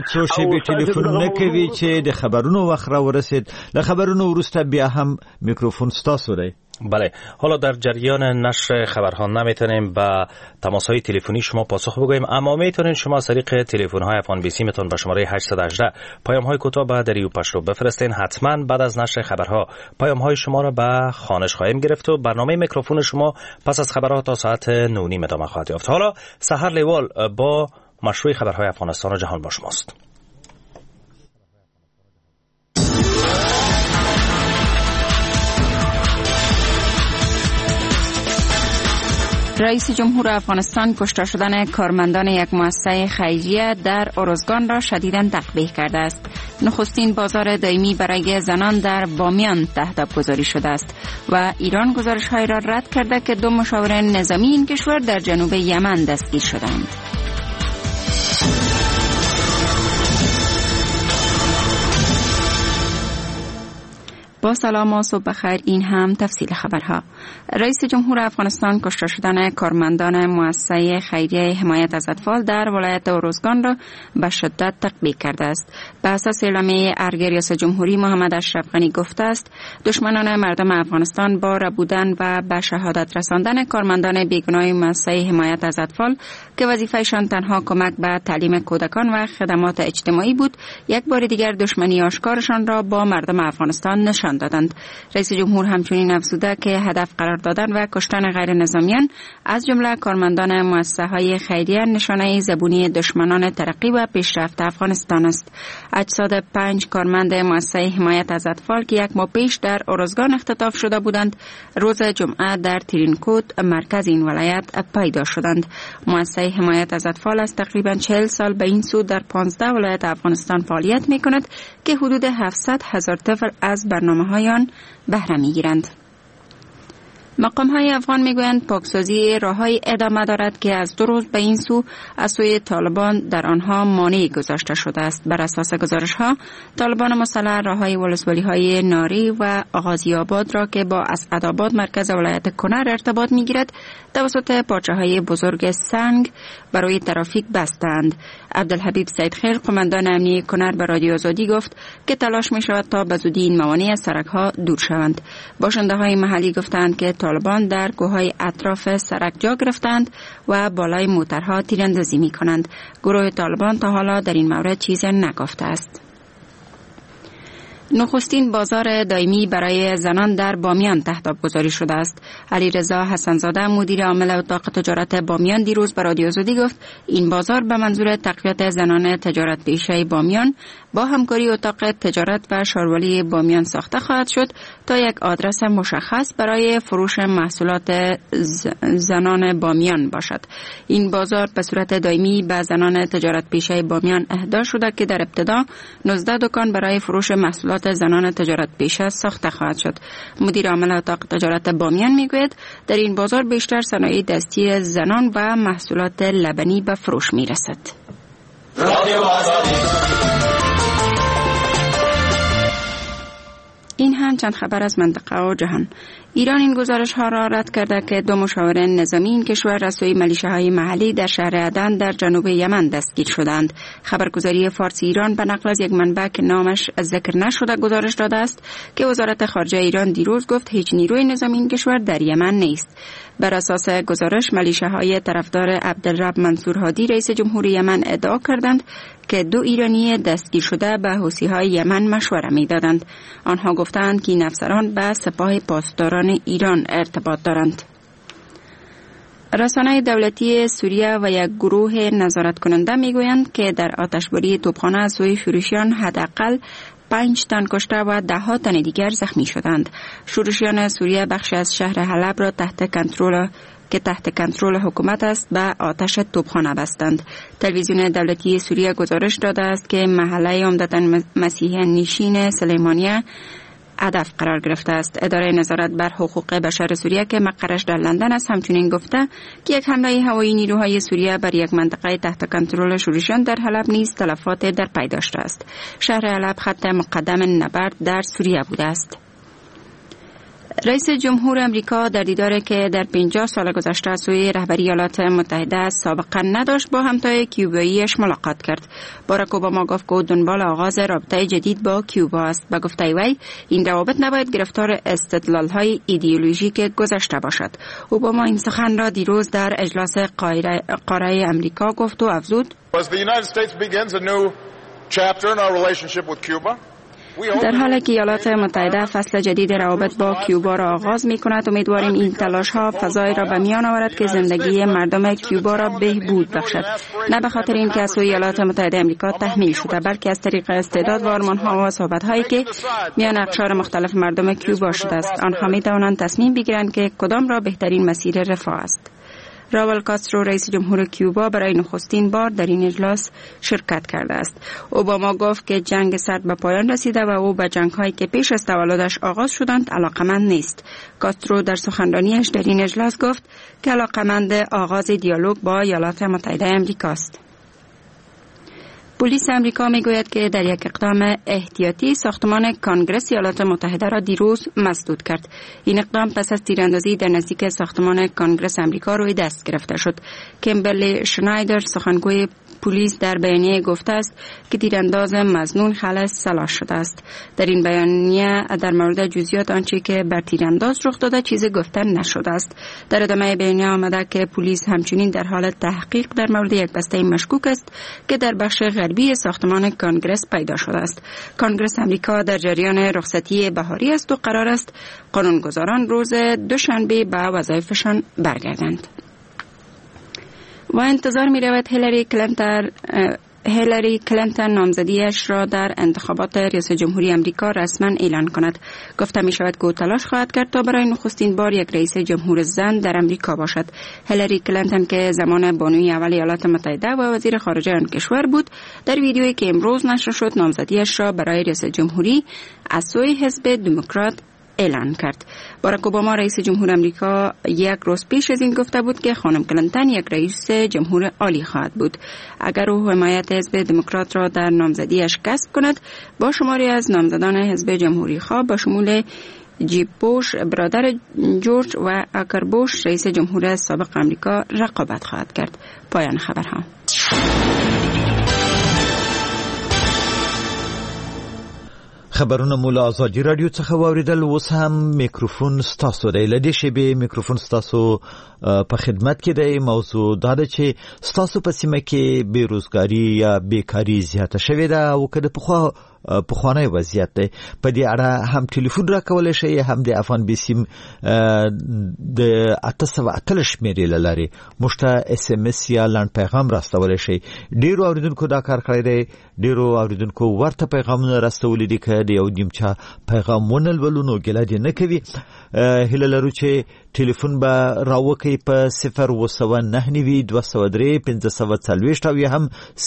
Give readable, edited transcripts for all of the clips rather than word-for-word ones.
څو شی ټلیفون نکوي چې د خبرونو وخت را ورسید. د خبرونو وروسته بیا هم میکروفون ستاسو دی. بله، حالا در جریان نشر خبرها نمیتونیم با تماس‌های تلفنی شما پاسخ بگوییم، اما میتونین شما از طریق تلفن‌های افغان بیسی میتون به شماره 818 پیام‌های کوتاه به دریو پشتو بفرستین. حتما بعد از نشر خبرها پیام‌های شما را به خوانش خواهیم گرفت و برنامه میکروفون شما پس از خبرها تا ساعت 9:30 ادامه خواهد یافت. حالا سحر لیوال با مشروع خبرهای افغانستان و جهان با شماست. رئیس جمهور افغانستان کشته شدن کارمندان یک مؤسسه خیریه در ارزگان را شدیداً تقبیح کرده است. نخستین بازار دائمی برای زنان در بامیان تهدید گذاری شده است و ایران گزارش‌های را رد کرده که 2 مشاور نظامی این کشور در جنوب یمن دستگیر شدند. با سلام و صبح بخیر. این هم تفصیل خبرها. رئیس جمهور افغانستان کشته شدن کارمندان مؤسسه خیریه حمایت از اطفال در ولایت ارزگان را به شدت تقبیح کرده است. به اساس اعلامیه ارگ ریاست جمهوری محمد اشرف غنی گفته است دشمنان مردم افغانستان با ربودن و به شهادت رساندن کارمندان بیگناه مؤسسه حمایت از اطفال که وظیفه‌شان تنها کمک به تعلیم کودکان و خدمات اجتماعی بود، یک بار دیگر دشمنی آشکارشان را با مردم افغانستان نشان دادند. رئیس جمهور همچنین افزوده که هدف قرار دادن و کشتن غیر نظامیان از جمله کارمندان مؤسسه‌های خیریه نشانه زبونی دشمنان ترقی و پیشرفت افغانستان است. اجساد 5 کارمند مؤسسه حمایت از اطفال که 1 ماه پیش در ارزگان اختطاف شده بودند، روز جمعه در ترینکوت مرکز این ولایت پیدا شدند. مؤسسه حمایت از اطفال از تقریباً 40 سال به این سو در 15 ولایت افغانستان فعالیت می‌کند که حدود 700,000 طفل از برنامه‌های آن بهره می‌گیرند. مقام‌های افغان میگویند پاکسازی راه‌های ادامه دارد که از 2 روز به این سو از سوی طالبان در آنها مانع گذاشته شده است. بر اساس گزارش‌ها طالبان مسلح راه‌های ولسوالی‌های ناری و آغازی آباد را که با اسعدآباد مرکز ولایت کنر ارتباط می‌گیرد توسط پارچه‌های بزرگ سنگ برای ترافیک بستند. عبدالحبیب سیدخیر قماندان امنیه کنر به رادیو آزادی گفت که تلاش می‌شود تا به زودی این موانع از سرک‌ها دور شوند. باشنده‌های محلی گفتند که طالبان در کوههای اطراف سرک جا گرفتند و بالای موترها تیراندازی می‌کنند. گروه طالبان تا حالا در این مورد چیزی نگفته است. نخستین بازار دائمی برای زنان در بامیان تهدید گذاری شده است. علیرضا حسن‌زاده مدیر عامل اتاق تجارت بامیان دیروز به رادیو آزادی گفت این بازار به منظور تقویت زنان تجارت پیشه بامیان با همکاری اتاق تجارت و شاروالی بامیان ساخته خواهد شد تا یک آدرس مشخص برای فروش محصولات زنان بامیان باشد. این بازار به صورت دائمی به زنان تجارت پیشه بامیان اهدا شده که در ابتدا 19 دکان برای فروش محصولات زنان تجارت پیشه ساخته خواهد شد. مدیر عامل اتاق تجارت بامیان میگوید در این بازار بیشتر صنایع دستی زنان و محصولات لبنی به فروش میرسد. این هم چند خبر از منطقه و جهان. ایران این گزارش ها را رد کرده که 2 مشاور نظامی این کشور از سوی ملیشه‌های محلی در شهر عدن در جنوب یمن دستگیر شدند. خبرگزاری فارسی ایران به نقل از یک منبع که نامش ذکر نشده گزارش داده است که وزارت خارجه ایران دیروز گفت هیچ نیروی نظامی این کشور در یمن نیست. بر اساس گزارش ملیشه‌های طرفدار عبدالرب منصور هادی رئیس جمهوری یمن ادعا کردند که 2 ایرانی دستگیر شده به حوثی‌های یمن مشوره می‌دادند. آنها گفتند که این افسران به سپاه پاسداران ایران ارتباط دارند. رسانه‌های دولتی سوریه و یک گروه نظارت کننده میگویند که در آتشباری توپخانه از سوی شورشیان حداقل 5 تن کشته و 10 تن دیگر زخمی شدند. شورشیان سوریه بخشی از شهر حلب را تحت کنترل حکومت است به آتش توپخانه بستند. تلویزیون دولتی سوریه گزارش داده است که محله عمدتاً مسیحی نشین سلیمانیه هدف قرار گرفته است. اداره نظارت بر حقوق بشر سوریه که مقرش در لندن است همچنین گفته که یک حمله هوایی نیروهای سوریه بر یک منطقه تحت کنترل شورشیان در حلب نیز تلفات در پی داشته است. شهر حلب خط مقدم نبرد در سوریه بوده است. رئیس جمهور امریکا در دیداری که در 50 سال گذشته سوی رهبری ایالات متحده سابقه نداشت با همتای کیوباییش ملاقات کرد. باراک اوباما گفت که دنبال آغاز رابطه جدید با کیوبا است. به گفته وی این روابط نباید گرفتار استدلال‌های ایدئولوژیک گذشته باشد. اوباما این سخن را دیروز در اجلاس قاره امریکا گفت و افزود: در حالی که ایالات متحده فصل جدید روابط با کیوبا را آغاز می کند، امیدواریم این تلاش ها فضایی را به میان آورد که زندگی مردم کیوبا را بهبود بخشد، نه به خاطر اینکه از سوی ایالات متحده امریکا تحمیل شده، بلکه از طریق استعداد و آرمان ها و صحبت هایی که میان اقشار مختلف مردم کیوبا شده است. آنها می توانند تصمیم بگیرند که کدام را بهترین مسیر رفاه است. راول کاسترو رئیس جمهور کیوبا برای نخستین بار در این اجلاس شرکت کرده است. اوباما گفت که جنگ سرد به پایان رسیده و او به جنگ‌هایی که پیش از تولدش آغاز شدند علاقمند نیست. کاسترو در سخنرانیش در این اجلاس گفت که علاقمند آغاز دیالوگ با ایالات متحده امریکاست. پلیس امریکا میگوید که در یک اقدام احتیاطی ساختمان کانگرس ایالات متحده را دیروز مسدود کرد. این اقدام پس از تیراندازی در نزدیک ساختمان کانگرس امریکا روی دست گرفته شد. کیمبرلی شنایدر سخنگوی پلیس در بیانیه گفته است که تیرانداز مظنون خلاص سلاح شده است. در این بیانیه در مورد جزئیات آنچه که بر تیرانداز رخ داده چیزی گفته نشده است. در ادامه بیانیه آمده که پلیس همچنین در حال تحقیق در مورد یک بسته مشکوک است که در بخش غربی ساختمان کانگرس پیدا شده است. کانگرس امریکا در جریان رخصتی بهاری است و قرار است قانونگذاران روز دوشنبه به وظایفشان برگردند. و انتظار می رود هیلاری کلینتون نامزدیش را در انتخابات ریاست جمهوری امریکا رسما اعلان کند. گفته می شود که او تلاش خواهد کرد تا برای نخستین بار یک رئیس جمهور زن در امریکا باشد. هیلاری کلینتون که زمان بانوی اول ایالات متحده و وزیر خارجه آن کشور بود، در ویدیویی که امروز نشر شد نامزدیش را برای ریاست جمهوری از سوی حزب دموکرات اعلان کرد. باراک اوباما رئیس جمهور امریکا یک روز پیش از این گفته بود که خانم کلینتون یک رئیس جمهور عالی خواهد بود. اگر او حمایت حزب دموکرات را در نامزدیش کسب کند، با شماری از نامزدان حزب جمهوری خواه با شمول جیب بوش برادر جورج و اکر بوش رئیس جمهور سابق امریکا رقابت خواهد کرد. پایان خبرها. خبرونه مولا آزادی رادیو څخه واوریدل. اوس هم میکروفون ستاسو دی. لدې شیبې میکروفون ستاسو په خدمت کې دی. موضوع دا ده چې ستاسو په سیمه کې بیروزګاری یا بیکاری زیاته شوې ده او که د پخوانی وضعیت دی. په دې اړه هم ټلیفون راکولی شئ، هم د افغان بي سیم د 888 شمېرې له لارې موږ ته SMS یا لنډ پیغام راستولی شئ. ډېرو اوریدونکو دا کار کړی دی. ډېرو اوریدونکو ورته پیغامونه راستولي دي. که د یو نیم چا پیغام ونه لولو نو ګیله دې نه کوي. هیله لرو چې ټلیفون به راوکئ په 029 203 540 او یا هم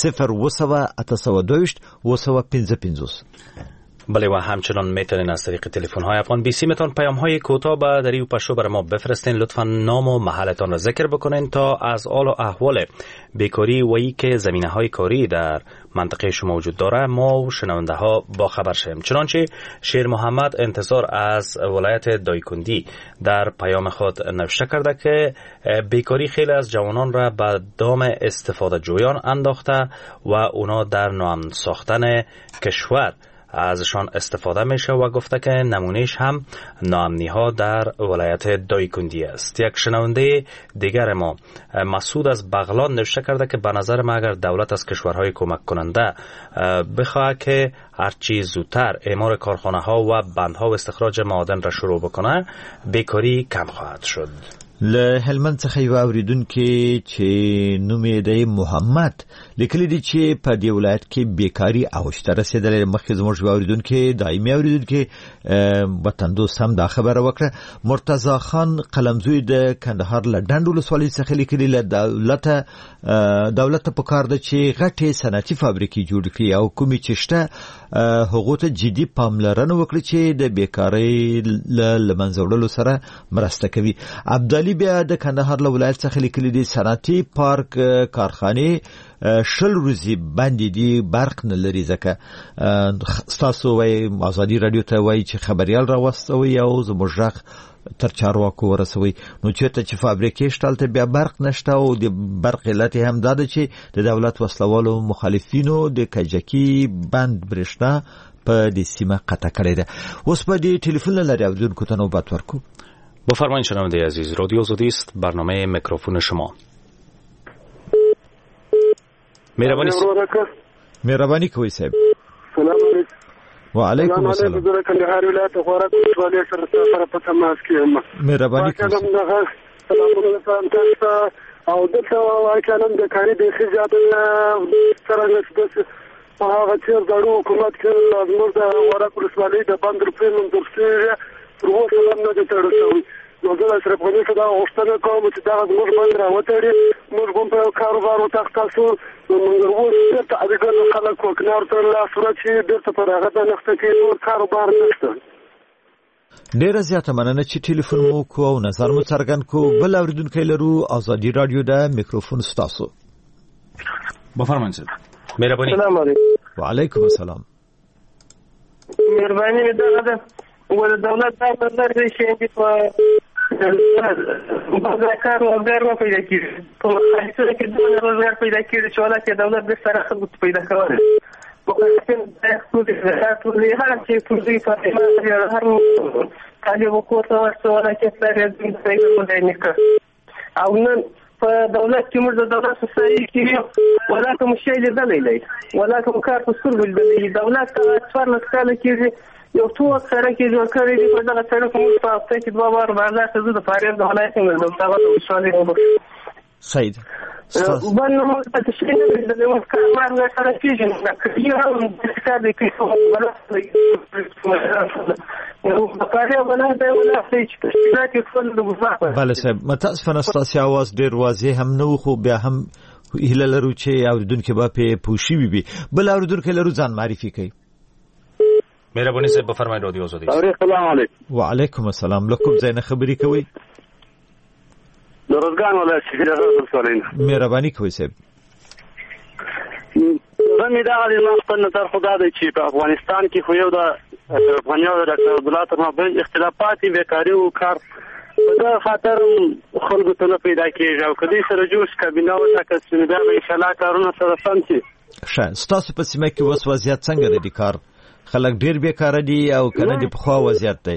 0 822 بله و همچنان میتونین از طریق تلفن های افغان بی سی متون پیام های کوتاه به دریو پشتو برای ما بفرستین. لطفا نام و محلتان را ذکر بکنین تا از حال و احوال بیکاری و ای که زمینه های کاری در منطقه شما وجود داره ما و شنونده ها با خبر شیم. چنانچه شیر محمد انتصار از ولایت دایکندی در پیام خود نوشته کرده که بیکاری خیلی از جوانان را به دام استفاده جویان انداخته و اونا در ناامن ساختن کشور ازشان استفاده میشه و گفته که نمونهش هم ناامنی ها در ولایت دایکندی است. یک شنونده دیگر ما مسعود از بغلان نوشته کرده که به نظر ما اگر دولت از کشورهای کمک کننده بخواه که هرچی زودتر اعمار کارخانه ها و بندها و استخراج معادن را شروع بکنه بیکاری کم خواهد شد. له هلمند څخه یو اوریدونکو چې نوم یې دی محمد لیکلی دی چې په دې ولایت کې بیکاری اوج ته رسیدلې. مخکې زموږ یو اوریدونکو دایمي اوریدونکو وطن دوست هم دا خبره وکړه. مرتضی خان قلمزوی د کندهار له ډنډ ولسوالۍ څخه لیکلی له دولت په کار ده چې غټې صنعتي فابریکې جوړ کړي او کومې چې شته هغو ته جدي پاملرنه وکړي چې د بیکاری له منځه وړلو سره مرسته کوي. عبدالي علي بیا د کندهار له ولایت څخه لیکلي دي صنعتي پارک کارخانه شل ورځې باندې دي برق نه لري ځکه تاسو وای ازادي رادیو ته وای چې خبريال راوستوي او زموږ ژغ تر چارواکو ورسوي نو چې فابریکې شتالته بیا برق نشته او د برق علت هم دا ده چې د دولت وسلوالو مخالفینو د کجکی بند برښنا په دې سیمه قطع کړې ده. اوس په دې ټلیفون لري اوریدونکو ته نوبت ورکو. بفرمایید شنونده عزیز، رادیو آزادی است، برنامه میکروفون شما. مهربانی کوي صاحب. سلام علیکم. و علیکم السلام. زه کندهار ولایت غوړه ولې سره په تماس کې یم. مهرباني کوي. سلامونه تاسو او دغه واکلم د کاری د خجات سره نسبت په هغه چې د حکومت کې زموږ د غوړه ولسوالۍ د بندر پېلم درسه تر اوسه هم نه تر شوی. نو زه سره په دې کې دا غوښتنه کوم چې دا زموږ باندې راوتړي موږ هم په کاروبار او تاسو موږ ورته تعبیر خلک وکنار تر لا صورت چې درته پر هغه د نقطه کې نور کاروبار نشته. ډیره زیاته مننه چې ټلیفون مو کو او نظر مو څرګند کو. بل اوریدونکو لرو ازادي رادیو د میکروفون ستاسو. بفرمایئ. مهرباني. السلام علیکم. وعلیکم السلام. مهرباني ده ول دولت دا بدل شي چې په بازار او ګرمه پیدا کیږي په هیڅ کې د روزګار پیدا کیږي چې ولا چې دولت د سره خلک پیدا کوي په کوم څه چې هر چې پوزي په هر کله وکړو چې ولا چې سره د پیدا نه او نن په دولت کې موږ د دولت سره کې ولا کوم شی لیدلې ولا کوم کار په څیر ولدلې دولت څوار نسکاله کېږي یو څو سره کې جوړ کړی دی په دغه سره کوم په هفته کې دوه بار بازار ته د فاریاب د ولایت نه د تاغه د وشالي وبخ سید باندې موږ ته شي نه د نو کار نه سره کېږي نو کلیو هم د کار د کې څو ولایت نو په فاریاب ولایت د ولایت چې تشکیلات ټول د وزارت بله صاحب متاسفانه ستاسو आवाज ډیر واضح هم نو خو بیا هم هیله لرو چې اوریدونکو به په پوښي وي بل اوریدونکو لرو ځان معرفي کوي. مهرباني صاحب بفرمایئ رادیو آزادی. السلام علیکم. وعلیکم السلام. لکم زین خبري کوي. درزګان ولایت شهر رسولین. مهرباني کوي صاحب. زمي دا غوښتنه خپل نظر خدا دی چې په افغانستان کې خو یو د افغانیو د ډاکټر عبدالله تر مابین اختلافات بیکاری او کار په دا خاطر خلکو ته نه پیدا کیږي او کدي سره جوړ کابینه او تاسو نه دا ان شاء الله کارونه سره سم شي. ښه ستاسو په سیمه کې اوس وضعیت څنګه دی کار؟ خلک ډیر بیکاره دي او کنه دی په خوا وضعیت دی.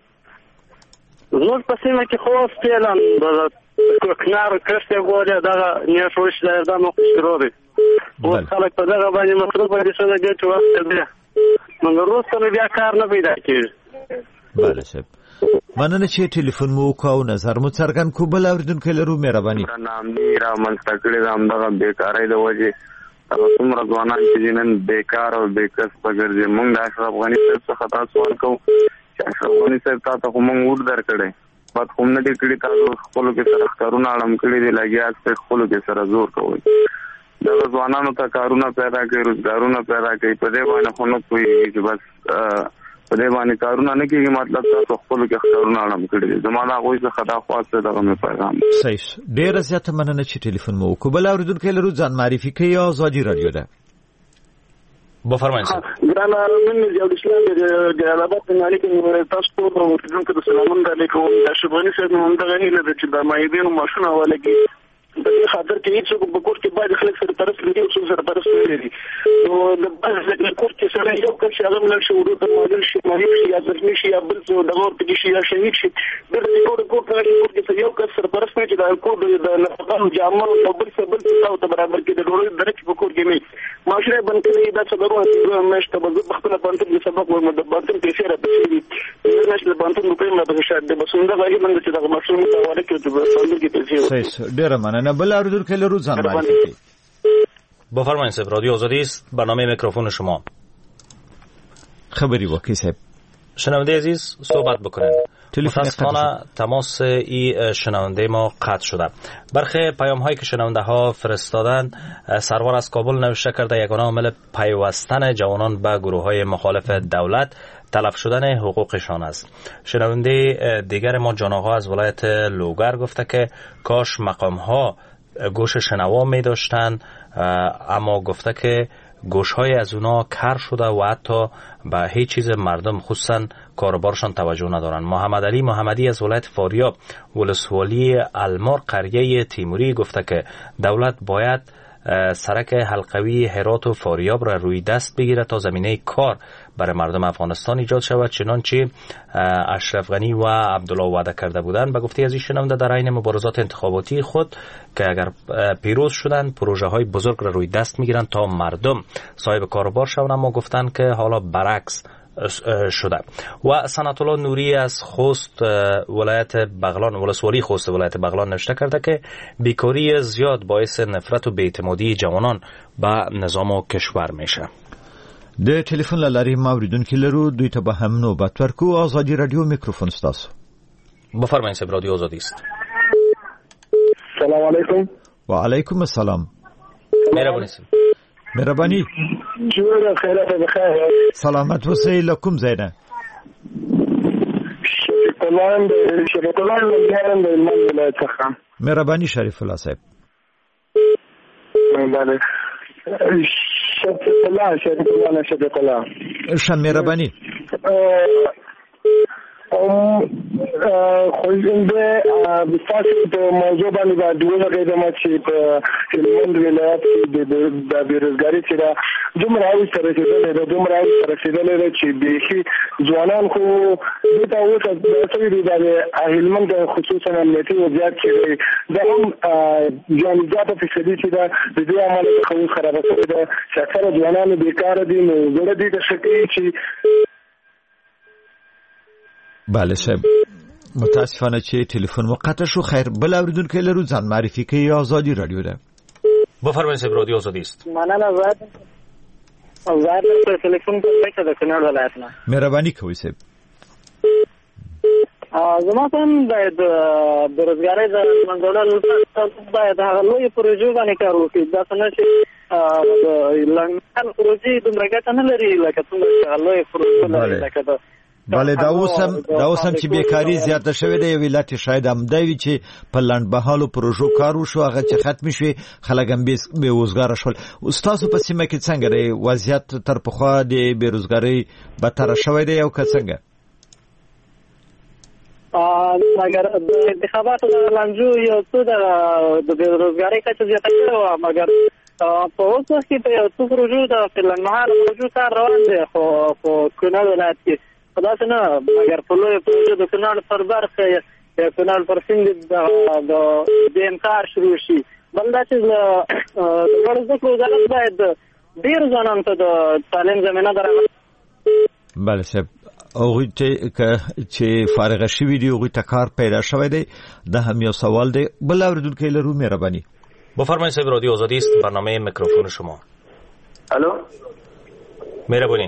زموږ په سیمه کې خو ستېلان د کوکنار کښته غوړه دا نه شوش دا د مخشروري او خلک په دغه باندې مصروف دي چې دا چې وخت دی موږ وروسته بیا کار نه پیدا کیږي. بله صاحب مننه چې ټلیفون مو وکاو نظر مو څرګند کو. بل اوریدونکو لرو مهرباني. نام دی را منستقل د همدغه بیکاری د وجه څومره ځوانان چې نن بیکار او بېکسبه ګرځي. موږ د اشرف غني صاحب څخه تاسو ورکو چې اشرف غني صاحب تاسو خو موږ ور درکړی بد خو نه دي کړي تاسو خپلو کې سره کارونه اړم کړي دي لګیا چې خپلو کې سره زور کوي دا ځوانانو ته کارونه پیدا کوي روزګارونه پیدا کوي په دې باندې خو نه کوي چې بس په دې باندې کارونه نه کیږي مطلب تاسو خپلو کې کارونه اړم کړي دي زموږ هغه څه خدا خواست دغه مې پیغام صحیح. ډیره زیاته مننه چې ټلیفون مو وکړ. بل اوریدونکو لرو ځان معرفي کوي ازادي رادیو ده. بفرمایئ. ګران من یو اسلام د جلالت علیکم تاسو ټول ورته د سلامون علیکم د شبانی سره موږ دغه نه د چې د مایدین ماشونه ولګي د دې خاطر کې هیڅ په کور کې باید خلک سره طرف لري او سره طرف لري نو د باز د کور کې سره یو کس هغه مل شو ورو د ماډل شي مریض شي یا زخمی شي یا بل څه د اور کې شي یا شهید شي د دې کور کې یو کس سره طرف نه چې د کور د نفقه جامه او بل څه او ته برابر کې د ډوړې درک په کور کې نه معاشره بنکړي دا څه ضرورت مشته په خپل پانتم کې سبق ورمه د باطن کې سره پېږي نشل پانتم په پیغام د شاد د بسنده غږی باندې چې د مشروع متواله کې د باندې کې پېږي. صحیح. ډیر مننه. بل اوریدونکو لرو ځان معرفي کوي. بفرمایئ صاحب رادیو آزادی است برنامه میکروفون شما. خبری وکړئ صاحب. شنونده عزیز صحبت بکنید. متاسفانه تماس ای شنونده ما قطع شده. برخی پیام هایی که شنونده ها فرستادن، سرور از کابل نوشته کرده یگانه عامل پیوستن جوانان به گروه های مخالف دولت تلف شدن حقوقشان است. شنونده دیگر ما جان آقا از ولایت لوگر گفته که کاش مقام ها گوش شنوا می داشتن، اما گفته که گوش های از اونا کر شده و حتی به هیچ چیز مردم خصوصا کاربارشان توجه ندارن. محمد علی محمدی از ولایت فاریاب ولسوالی المار قریه تیموری گفته که دولت باید سرک حلقوی هرات و فاریاب را روی دست بگیره تا زمینه کار برای مردم افغانستان ایجاد شود، چنانچه اشرف غنی و عبدالله وعده کرده بودند. به گفته از این شنونده در عین مبارزات انتخاباتی خود که اگر پیروز شدن پروژه های بزرگ را روی دست میگیرن تا مردم صاحب کاروبار شوند، اما گفتن که حالا برعکس شده. و سنت الله نوری از خوست ولایت بغلان ولسوالی خوست ولایت بغلان نوشته کرده که بیکاری زیاد باعث نفرت و بی‌اعتمادی جوانان به نظام و کشور میشه. د ټلیفون لاري موریدونکو لرو دوی ته به هم نوبت ورکو. آزادی رادیو میکروفون ستاسو. بفرمایید صاحب، رادیو آزادی است. سلام علیکم. و علیکم السلام. مهربانی. جوړ خیرات بخیر. سلامت اوسئ. لکم زینه. شریف الله لګارم د هلمند ولایت څخه. مهربانی شریف الله صاحب. بله. شریف الله. مهربانی. خوشنده بساسی په موضوع باندې د دوه غیدم چې په هلمند ولایت کې د بیروزګاری چې دا دومره سره رسیدلې چې بيخي ځوانان خو دا اوس د هلمند خصوصا امنیتي وضعیت چې دا هم جامعات په فیصدي چې دا د دې عمل خو خراب شوی دا چې اکثره ځوانان بیکار دي، نو زړه دي د شکی چې بله صاحب، متاسفانه چې تلیفون مقطع شو. خیر، بل اوریدونکو لرو ځان معرفي کوي. آزادی رادیو ده. بفرمایید صاحب، رادیو آزادی است. مننه. زاد په تلیفون کې د کنړ ولایت نه. مهرباني کوئ صاحب. زما هم د بیروزګاری د منځوړل باید هغه لوی پروژې باندې کار وکړي. دا څنګه چې لنډ پروژې دومره ګټه نه لري لکه څنګه لوی پروژې لري لکه دا. بله، دا اوس هم چې بیکاری زیاته شوې ده، یو علت شاید هم دی چې په لنډمهالو پروژو کار وشو، هغه چې ختم شوې خلک هم بېوزګاره شول. ستاسو په سیمه کې څنګه دی وضعیت؟ تر پخوا د بېروزګارۍ بدتره شوی دی او که څنګه؟ مګر د انتخاباتو د لانجو یو څه د بېروزګارۍ کچه زیاته شوې وه، مګر په اوس وخت کې په یو څو پروژو د لنډمهاله پروژو کار روان دی، خو په کنړ ولایت کې خلاص نه، مگر په لوی پروژه د کنړ پر برخه یا کنړ پر سیند د انکار شروع شي. بل دا چې لوړ زده کړو وزارت باید ډېر ځوانانو ته د تعلیم زمینه برابره. بله صاحب، هغوی چې فارغه شوي دي هغوی ته کار پیدا شوی دی. دا هم یو سوال دی. بل اوریدونکی لرو. مهرباني. بفرمایید صاحب، رادیو آزادی است. برنامه میکروفون شما. الو. مهرباني.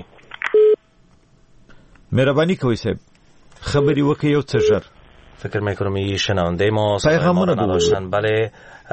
مهربانی کوئ صاحب، خبری وکړئ یو څه ژر. فکر میکنم این شنونده ما پیغامونه نداشتن. بله،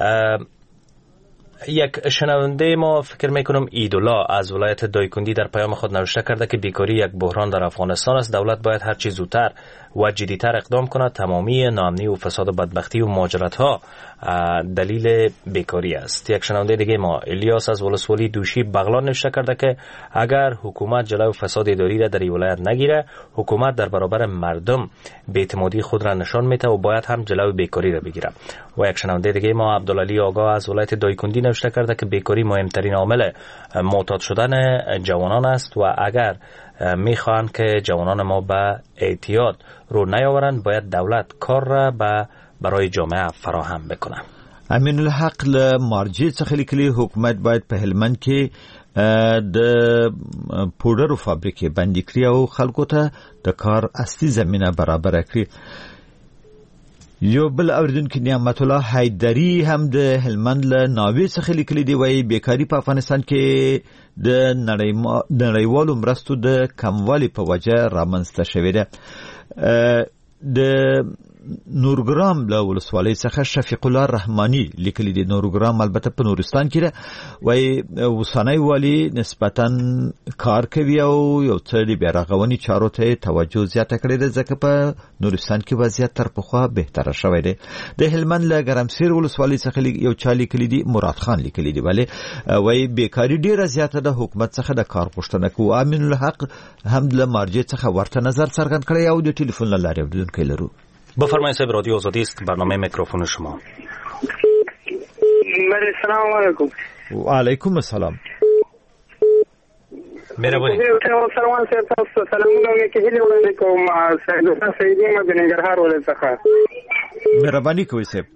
یک شنونده ما فکر میکنم ایدولا از ولایت دایکندی در پیام خود نوشته کرده که بیکاری یک بحران در افغانستان است. دولت باید هر چه زودتر و جدیتر اقدام کند. تمامی ناامنی و فساد و بدبختی و مهاجرت ها دلیل بیکاری است. یک شنونده دیگه ما الیاس از ولسوالی دوشی بغلان نوشته کرده که اگر حکومت جلوی فساد اداری را در این ولایت نگیره، حکومت در برابر مردم بی‌اعتمادی خود را نشان میده و باید هم جلوی بیکاری را بگیره. و یک شنونده دیگه ما عبدالعلی آقا از ولایت دایکندی نوشته کرده که بیکاری مهمترین عامل معتاد شدن جوانان است و اگر میخوان که جوانان ما به اعتیاد رو نیاورند باید دولت کار را برای جامعه فراهم بکنه. امین الحق له مارجې څخه لیکلي حکومت باید په هلمند کې د پوډرو فابریکې بندي کړي او خلکو ته د کار اصلي زمینه برابر کړي. یو بل اوریدونکو نعمت الله حیدری هم د هلمند له ناوې څخه لیکلي دی، وایي بیکاری په افغانستان کې د نړیوالو مرستو د کموالي په وجه رامنځته شوې ده. د نورګرام له ولسوالۍ څخه شفیق الله رحماني لیکلي دي. نورګرام البته په نورستان کې ده، وایي اوسنی والي نسبتا کار کوي او یو څه د بیا رغونې چارو ته توجه زیاته کړې ده، ځکه په نورستان کې وضعیت تر پخوا بهتره شوی دی. د هلمند له ګرمسیر ولسوالۍ څخه یو چا لیکلي دي، مراد خان لیکلي دي، وایي بیکاري ډیره زیاته ده، حکومت څخه د کار غوښتنه کوو. امین الحق هم له مارجې څخه ورته نظر څرګند کړی او د ټلیفون له لارې اورېدونکی لرو. بفرمایید صاحب، رادیو آزادی است، برنامه میکروفون شما. السلام علیکم. و علیکم السلام. مهربانی. سلام تاسو سلامونه کې هیله وړاندې کوم. سیدي ما د ننګرهار ولایت څخه. مهرباني کوئ صاحب.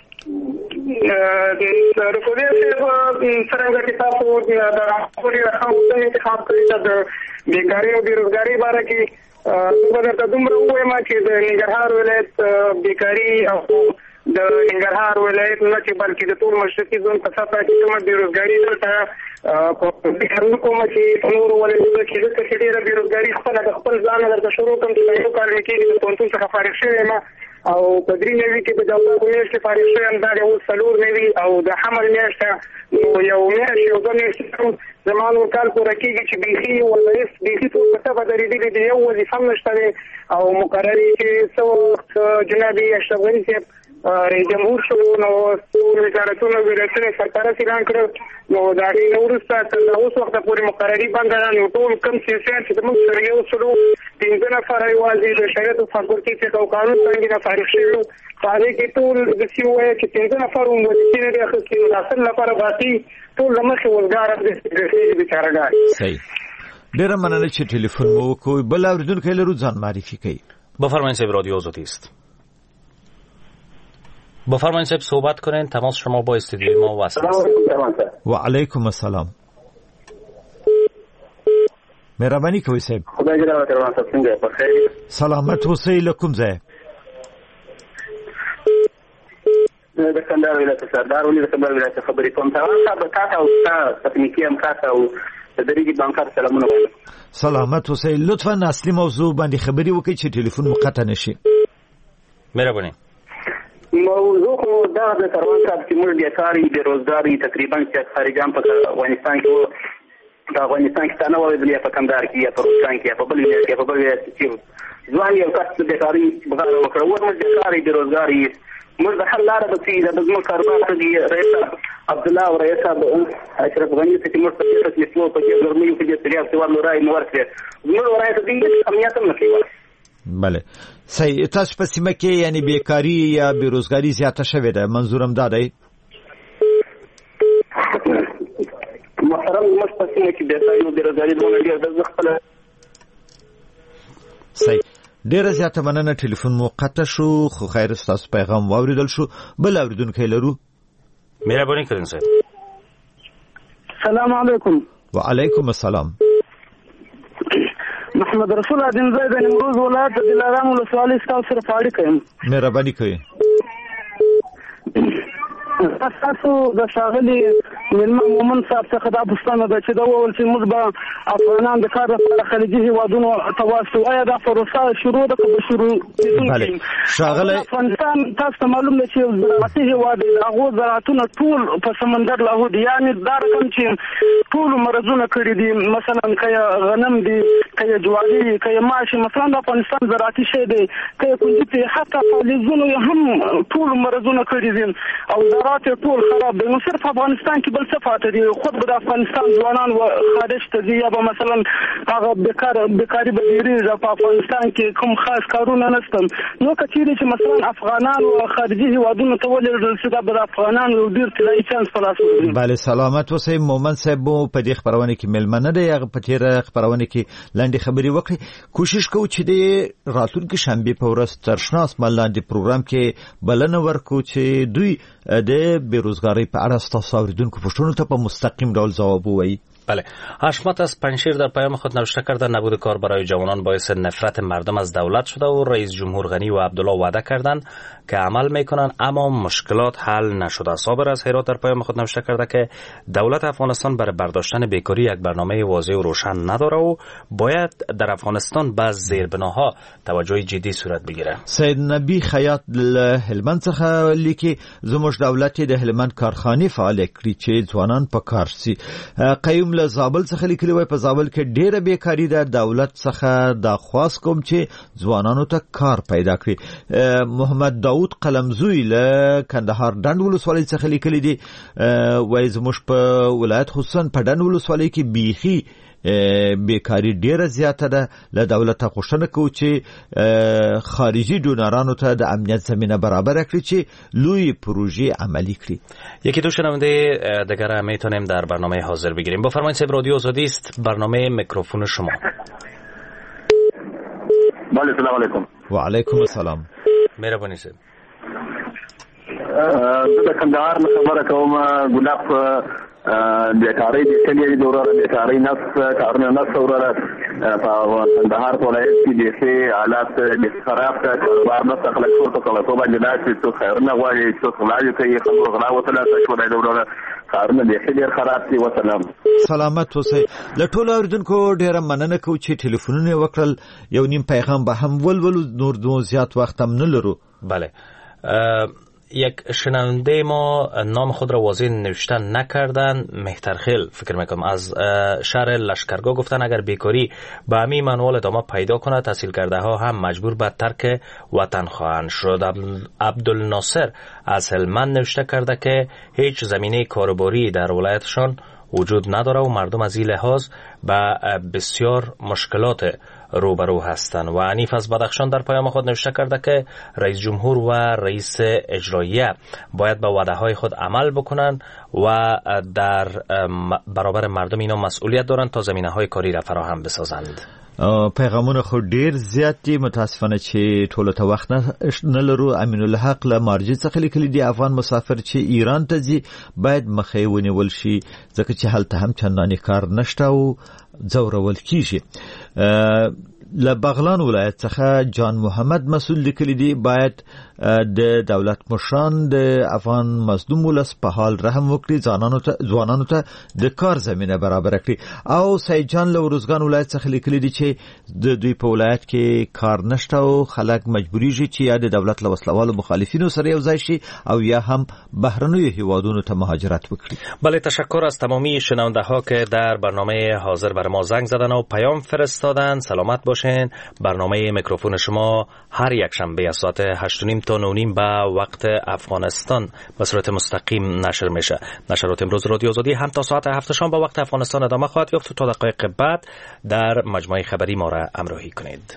د رکوډي څنګه چې تاسو د راپورې راخوته انتخاب کړی د بیکاري او بیروزګاري باره کې څنګه دومره وایم چې د ننګرهار ولایت بیکاري او د ننګرهار ولایت نه چې بلکې د ټول مشرقي زون په سطح کې کومه بیروزګاري ده په بیکاري کومه چې نور ولایتونو کې د ډېره بیروزګاري خپل ځان درته شروع کوم چې یو کال کې د پونتون څخه فارغ شوی ما او په درې نوي کې په جواب میاشتې فارغ شوی دا یو څلور نوي او د حمل میاشته یو میاشت یو دوه میاشتې زمانو کال پوره کېږي چې بیخي ولایت بیخي ټول په سبا درېدلي دي، یو وظیفه هم نشته دی او مقررې چې څه وخت جناب اشرف غني صاحب رئیس جمهور شو نو ټول وزارتونه ولایتونه سرپرست اعلان کړ، نو د هغې نه وروسته تر اوس وخته پورې مقرري بنده ده. نو ټول کوم سیاسیان چې زموږ سره یو سلو 15 نفره یوازې د شریعت فاکولټي څخه او قانون څنګه نه فارغ شوي وو، په هغې کې ټول داسې ووایه چې 15 نفر هم وظیفې نه دي اخیستې، نو د اصل لپاره باقي ټول له مخکې وزګاره ګرځېږي بېچارهګان. صحیح. ډېره مننه چې ټلیفون مو وکړئ. بل اورېدونکی لرو، ځان معرفي کوي. بفرمایید صاحب، رادیو آزادی است. بفرمایید صاحب صحبت کنین، تماس شما با استودیوی ما وصل است. و علیکم السلام. مهربانی کوئ صاحب. خدای دې راوړي تاسو څنګه په خیر سلامت اوسئ. له کوم ځای؟ د کندهار ولایت سردار ولې د کندهار ولایت خبرې کوم. تاسو به تاسو او تکنیکی همکار او د دریږي بانکار سلامونه وایم. سلامت اوسئ. لطفا اصلي موضوع باندې خبرې وکړئ چې ټلیفون مو قطع نشي. مهرباني. موضوع خو دا د کاروان صاحب چې موږ بیکاري بیروزګاري تقریبا چې خارجان په افغانستان کې د افغانستان کې څنګه وایي په کندهار کې یا په روسان کې یا په بل ولایت کې په بل ولایت کې ځوان یو کس د بیکاري بغیر وکړه ورته بیکاري بیروزګاري موږ د حل لاره به چې د زموږ کاروبار دی رئیس عبدالله او رئیس اشرف غني چې موږ په دې کې په کې ګرمي په دې طریقه چې ورنه راي نور کړ زموږ ورای ته دې امنیت هم نه کوي. بله صحیح. تاسو په سیمه کې یعنی بیکاری یا بیروزګاری زیاته شوې ده، منظورم دا دی؟ محترم موږ په سیمه کې بیکاری او بیروزګاری دونه ډېر د خپل. صحیح. ډېره زیاته مننه. ټلیفون مو قطع شو خو خیر ستاسو پیغام واورېدل شو. بل اورېدونکی لرو. مهرباني کړئ صاحب. سلام علیکم. وعلیکم السلام. محمد رسول الدین زید د نیمروز ولایت د دلارام ولسوالۍ څخه سره فاړی کوم. مهرباني کوئ. تاسو د شاغلي ملما مومن صاحب څخه د افغانستان د چې دا وول چې موږ به افغانان د کار لپاره خلیجي هیوادونو تواسو آیا دا پروسه شروع ده که شروع؟ بله شاغلی افغانستان تاسو معلوم دی چې زراعتي هیواد دی، هغه زراعتونه ټول په سمندر لاهو دي، یعنی دا رقم چې ټول مرزونه کړی دي، مثلا که غنم دي که جواری که ماش، مثلا د افغانستان زراعتي شی دی که کنجي حتی فلزونه هم ټول مرزونه کړی دي او زراعت ټول خراب دی. نو صرف افغانستان کې بل څه پاتې دي؟ خود به د افغانستان ځوانان و خارج ته ځي یا به مثلا هغه بیکاري به ډېرېږي په افغانستان کې کوم خاص کارونه نشته. نو که چیرې چې مثلا افغانان و خارجي هیوادونو ته ولېږدول شي دا به د افغانانو یو ډېر طلایي چانس په لاس ورځي. بله سلامت اوسئ. مومن صاحب مو په دې خپرونه کې میلمه نه دی، هغه په تېره خپرونه کې لنډې خبرې وکړې. کوشش کوو چې د راتلونکي شنبې په ورځ تر شنه اسمان لاندې پروګرام کې بلنه ورکړو چې دوی د بیروزګارۍ په اړه ستاسو اورېدونکو پوښتنو ته په مستقیم ډول ځواب ووایي. بله. حشمت از پنشیر در پیام خود نوشته کرده نبود کار برای جوانان باعث نفرت مردم از دولت شده و رئیس جمهور غنی و عبدالله وعده کردند که عمل میکنن اما مشکلات حل نشده. صابر از هرات در پیام خود نوشته کرده که دولت افغانستان برای برداشتن بیکاری یک برنامه واضح و روشن نداره و باید در افغانستان به زیربناها توجه جدی صورت بگیره. سید نبی خیاط هلمند څخه لیکي زموږ دولت د هلمند کارخانه فعال کړی چې ځوانان په کار سي. قیوم له زابل څخه لیکلی وای په زابل کې ډیره بیکاری ده، دولت څخه د خواست کوم چې ځوانانو ته کار پیدا کړي. محمد داود قلمزوی له کندهار ډنډ ولسوالۍ څخه لیکلی دی وای زموږ په ولایت خصوصا په ډنډ ولسوالۍ کې بیخي بیکاری ډیره زیاته ده. له دولت غوښتنه کوو چې خارجي دونرانو ته د امنیت زمینه برابر کړي چې لوی پروژه عملی کړي. یکی دو شنونده دیگر میتونیم در برنامه حاضر بگیریم. بفرمایید صاحب، رادیو آزادی است، برنامه میکروفون شما. بله سلام علیکم. و علیکم السلام. مهربانی صاحب. د کندهار خبره کوم. ګلاب بیکاری د کلیې دوره بیکاری نفس کارونه نفس وروره په کندهار ولایت کې د سي حالات د خراب کاروبار نه تخلص ورته کله په باندې داسې څه خیرونه غواړي څه خلاص کوي خبر غلا وته شو د دوره کارونه د ډیر خراب دي. وسلام. سلامت اوسئ. له ټولو اوریدونکو ډیره مننه کوم چې ټلیفونونه وکړل. یو نیم پیغام به هم ولولو، نور زیات وخت هم نه لرو. بله. یک شنونده ما نام خود را واضح نوشته نکردن، مهترخیل فکر میکنم از شهر لشکرگاه گفتن اگر بیکاری به همین منوال ادامه پیدا کنه تحصیل کرده ها هم مجبور به ترک وطن خواهند شد. عبدالناصر از هلمند نوشته کرده که هیچ زمینه کارباری در ولایتشان وجود نداره و مردم از این لحاظ به بسیار مشکلات روبرو هستند. و عنیف از بدخشان در پیام خود نوشته کرده که رئیس جمهور و رئیس اجراییه باید به وعده های خود عمل بکنند و در برابر مردم اینا مسئولیت دارند تا زمینه های کاری را فراهم بسازند. پیغامونه خو ډیر زیات دي، متاسفانه چې ټولو ته وخت نه لرو. امین الحق له مارجې څخه لیکلي دي افغان مسافر چې ایران ته ځي باید مخې ونیول شي ځکه چې هلته هم چندانې کار نشته او ځورول کیږي. له بغلان ولایت څخه جان محمد مسعود لیکلی دی باید د دولت مشران د افغان مظلوم ولس په حال رحم وکړي، ځوانانو ته د کار زمینه برابر کړي. او سید جان له روزګان ولایت څخه لیکلی دی چې د دوی په ولایت کې کار نشته او خلک مجبوریږي چې یا د دولت له وسلوالو مخالفینو سره یو ځای شي او یا هم بهرنیو هیوادونو ته مهاجرت وکړي. بله، تشکر از تمامی شنونده ها که در برنامه حاضر بر ما زنگ زدن و پیام فرستادن. سلامت باشین. برنامه میکروفون شما هر یک شنبه از ساعت 8:30 تا 9:30 به وقت افغانستان به صورت مستقیم نشر میشه. نشرات امروز رادیو آزادی هم تا ساعت 7 شام به وقت افغانستان ادامه خواهد یافت. تا دقایق بعد در مجموعه خبری ما را همراهی کنید.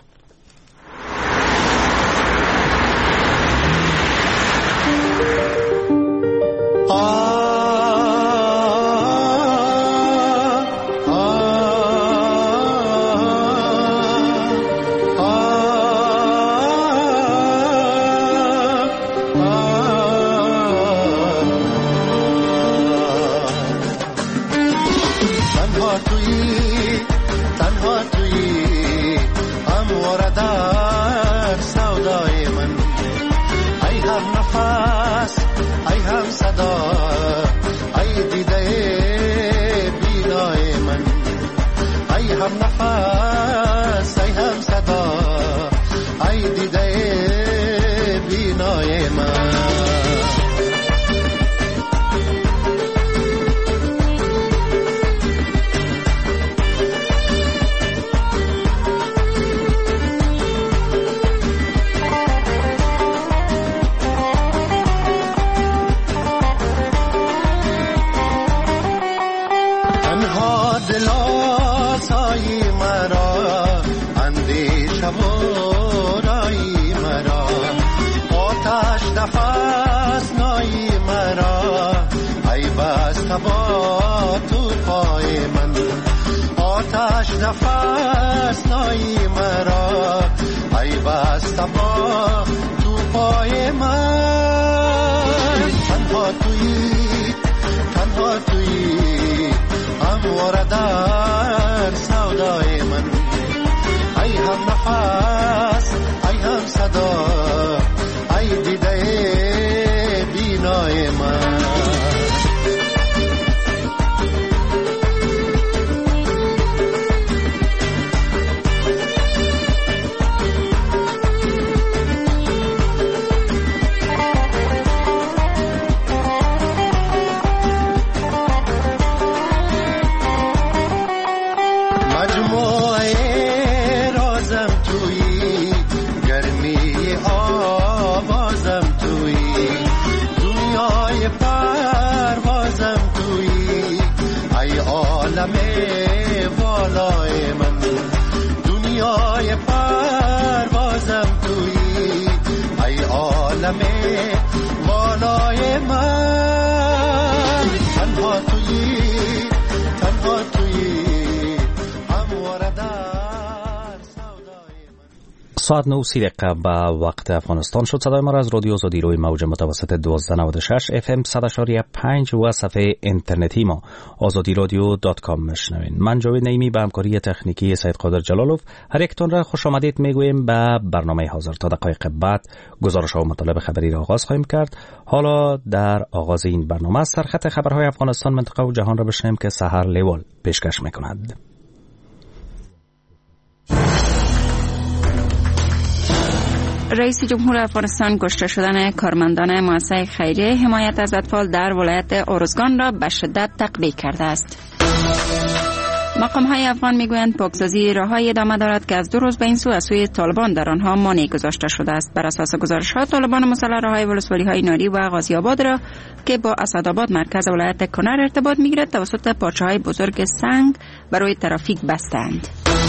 نفس نایی مرا ای بسته با تو پای من. تنها تویی هم همواره در سودای من. ای هم نفس، ای هم صدا، ای دیده بینای من. بالای من دنیای پروازم تویی، ای عالم بالای من. تنها تویی، تنها تویی، همواره در سودای من. ساعت 9:30 به وقت افغانستان شد. صدای ما را از رادیو آزادی روی موج متوسط 1296 FM 100.5 و صفحه اینترنتی ما azadiradyo.com میشنوین. من جاوید نعیمی به همکاری تکنیکی سید قادر جلالوف هر یکتون را خوش آمدید میگوییم به برنامه حاضر. تا دقایق بعد گزارش و مطالب خبری را آغاز خواهیم کرد. حالا در آغاز این برنامه سرخط خبرهای افغانستان، منطقه و جهان را بشنویم که سحر لیوال پیشکش میکند. رئیس جمهور افغانستان کشته شدن کارمندان مؤسسه خیریه حمایت از اطفال در ولایت ارزگان را به شدت تقبیح کرده است. مقام‌های افغان میگویند پاکسازی راه‌های ادامه دارد که از 2 روز به این سو از سوی طالبان در آنها مانع گذاشته شده است. بر اساس گزارش‌ها طالبان مسلح راه‌های ولسوالی‌های ناری و غازی آباد را که با اسدآباد مرکز ولایت کنر ارتباط می‌گیرد توسط پارچه‌های بزرگ سنگ برای ترافیک بستند.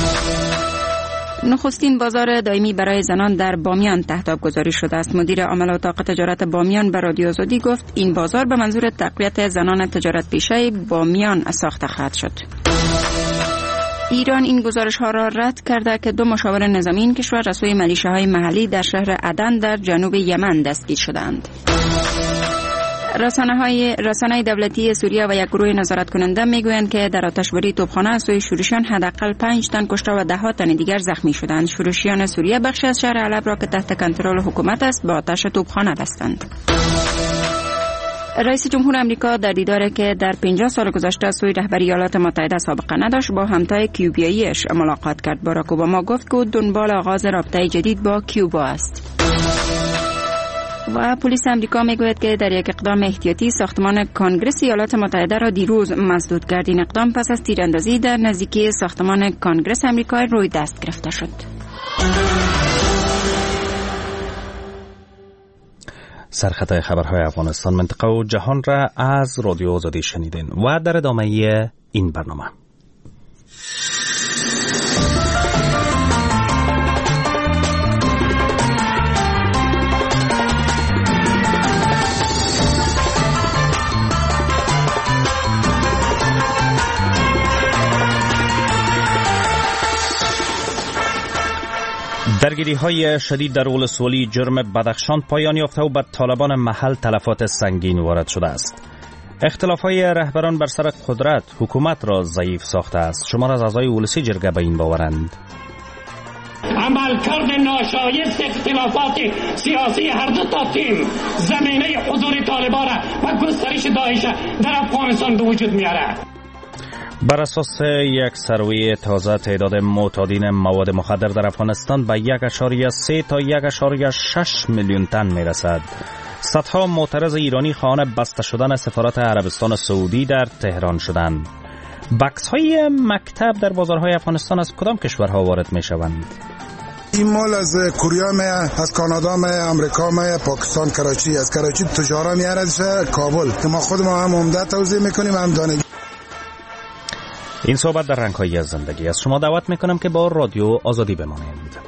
نخستین بازار دائمی برای زنان در بامیان تهداب گذاری شده است. مدیر عامل اتاق تجارت بامیان به رادیو آزادی گفت این بازار به منظور تقویت زنان تجارت پیشه بامیان ساخته خواهد شد. ایران این گزارش ها را رد کرده که 2 مشاور نظامی این کشور از سوی میلیشیاهای محلی در شهر عدن در جنوب یمن دستگیر شدند. رسانه‌های دولتی سوریه و یک گروه نظارت کننده میگویند که در آتشباری توپخانه از سوی شورشیان حداقل 5 تن کشته و 10 تن دیگر زخمی شدند. شورشیان سوریه بخشی از شهر حلب را که تحت کنترل حکومت است با آتش توپخانه بستند. رئیس جمهور آمریکا در دیداری که در 50 سال گذشته از سوی رهبری ایالات متحده سابقه نداشت با همتای کیوبیایی‌اش ملاقات کرد. باراک اوباما گفت که دنبال آغاز رابطه جدید با کیوبا است. و پلیس آمریکا میگوید که در یک اقدام احتیاطی ساختمان کنگره ایالات متحده را دیروز مسدود کرد. این اقدام پس از تیراندازی در نزدیکی ساختمان کنگره آمریکا روی دست گرفته شد. سرخط خبرهای افغانستان، منطقه و جهان را از رادیو آزادی شنیدین و در ادامه این برنامه درگیری‌های شدید در ولسوالی جرم بدخشان پایان یافته و به طالبان محل تلفات سنگین وارد شده است. اختلاف‌های رهبران بر سر قدرت حکومت را ضعیف ساخته است. شمار از اعضای ولسی جرگه به این باورند. عملکرد ناشایست اختلافات سیاسی هر دو تا تیم زمینه حضور طالبان و گسترش داعش در افغانستان به وجود می‌آورد. بر اساس یک سروی تازه تعداد معتادین مواد مخدر در افغانستان به 1.3 تا 1.6 میلیون تن میرسد. صدها معترض ایرانی خواهان بسته شدن سفارت عربستان سعودی در تهران شدند. بکس های مکتب در بازارهای افغانستان از کدام کشورها وارد می شوند؟ این مال از کره می، از کانادا می، امریکا می، پاکستان، کراچی. از کراچی تجارا میارد کابل که ما خود ما هم عمده توزیع میکنیم هم دانگی. این صحبت در رنگ‌های از زندگی است. شما دعوت میکنم که با رادیو آزادی بمانید.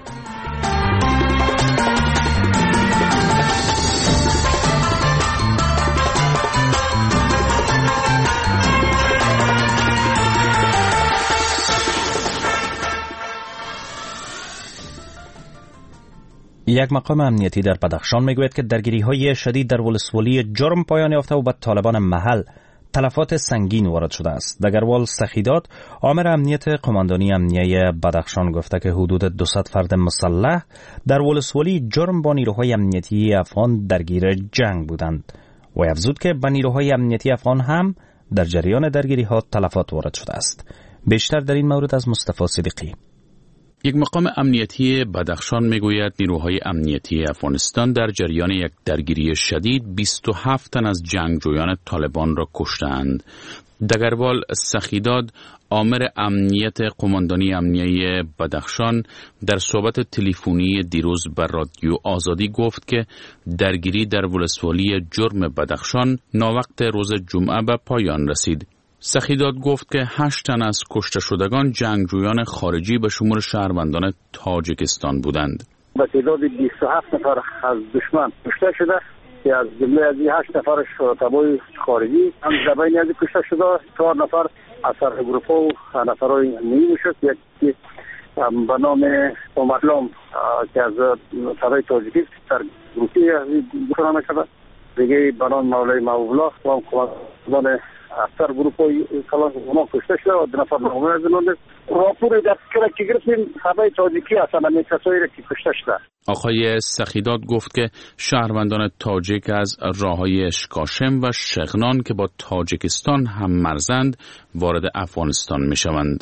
یک مقام امنیتی در بدخشان میگوید که درگیری‌های شدید در ولسوالی جرم پایان یافته و به طالبان محل تلفات سنگین وارد شده است. دگروال سخیداد آمر امنیت قماندانی امنیه بدخشان گفته که حدود 200 فرد مسلح در ولسوالی جرم با نیروهای امنیتی افغان درگیر جنگ بودند و افزود که به نیروهای امنیتی افغان هم در جریان درگیری ها تلفات وارد شده است. بیشتر در این مورد از مصطفی صدیقی. یک مقام امنیتی بدخشان میگوید نیروهای امنیتی افغانستان در جریان یک درگیری شدید 27 تن از جنگجویان طالبان را کشتند. دگروال سخیداد آمر امنیت قماندانی امنیه بدخشان در صحبت تلفنی دیروز بر رادیو آزادی گفت که درگیری در ولسوالی جرم بدخشان ناوقت روز جمعه به پایان رسید. سخیداد گفت که 8 تن از کشته شدگان جنگجویان خارجی به شمول شهروندان تاجیکستان بودند. به تعداد 27 نفر از دشمن کشته شده که از جمله از این 8 نفرش تبعی خارجی هم در بین از کشته شده 4 نفر از سرخ گروپ و نفرهای نیمی شد. یکی به نام اومدلام که از تبعی تاجیکی سر گروپی گفتنامه شده، دیگه به نام مولای مولا و هم کماندان اکثر گروپ های کلان اونا کشته شده و 2 نفر نامه از نونده. راپور در که گرفتیم تبعی تاجیکی هستن همی کسایی را که کشته شده. آقای سخیداد گفت که شهروندان تاجیک از راههای اشکاشم و شغنان که با تاجیکستان هم مرزند وارد افغانستان می شوند.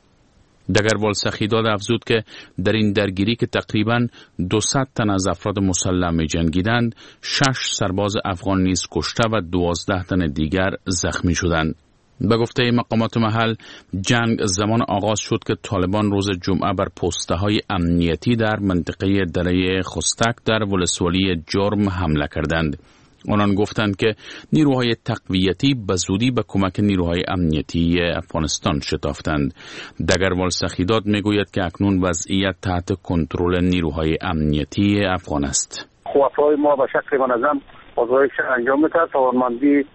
دگروال سخیداد افزود که در این درگیری که تقریباً 200 تن از افراد مسلح می جنگیدند 6 سرباز افغان نیز کشته و 12 تن دیگر زخمی شدند. به گفته مقامات محل جنگ زمان آغاز شد که طالبان روز جمعه بر پسته های امنیتی در منطقه دره خستک در ولسوالی جرم حمله کردند. آنان گفتند که نیروهای تقویتی به زودی به کمک نیروهای امنیتی افغانستان شتافتند. دگروال سخیداد میگوید که اکنون وضعیت تحت کنترل نیروهای امنیتی افغان است. قوای ما به شکل منظم آزمایش انجام می‌دهد تا توانمندی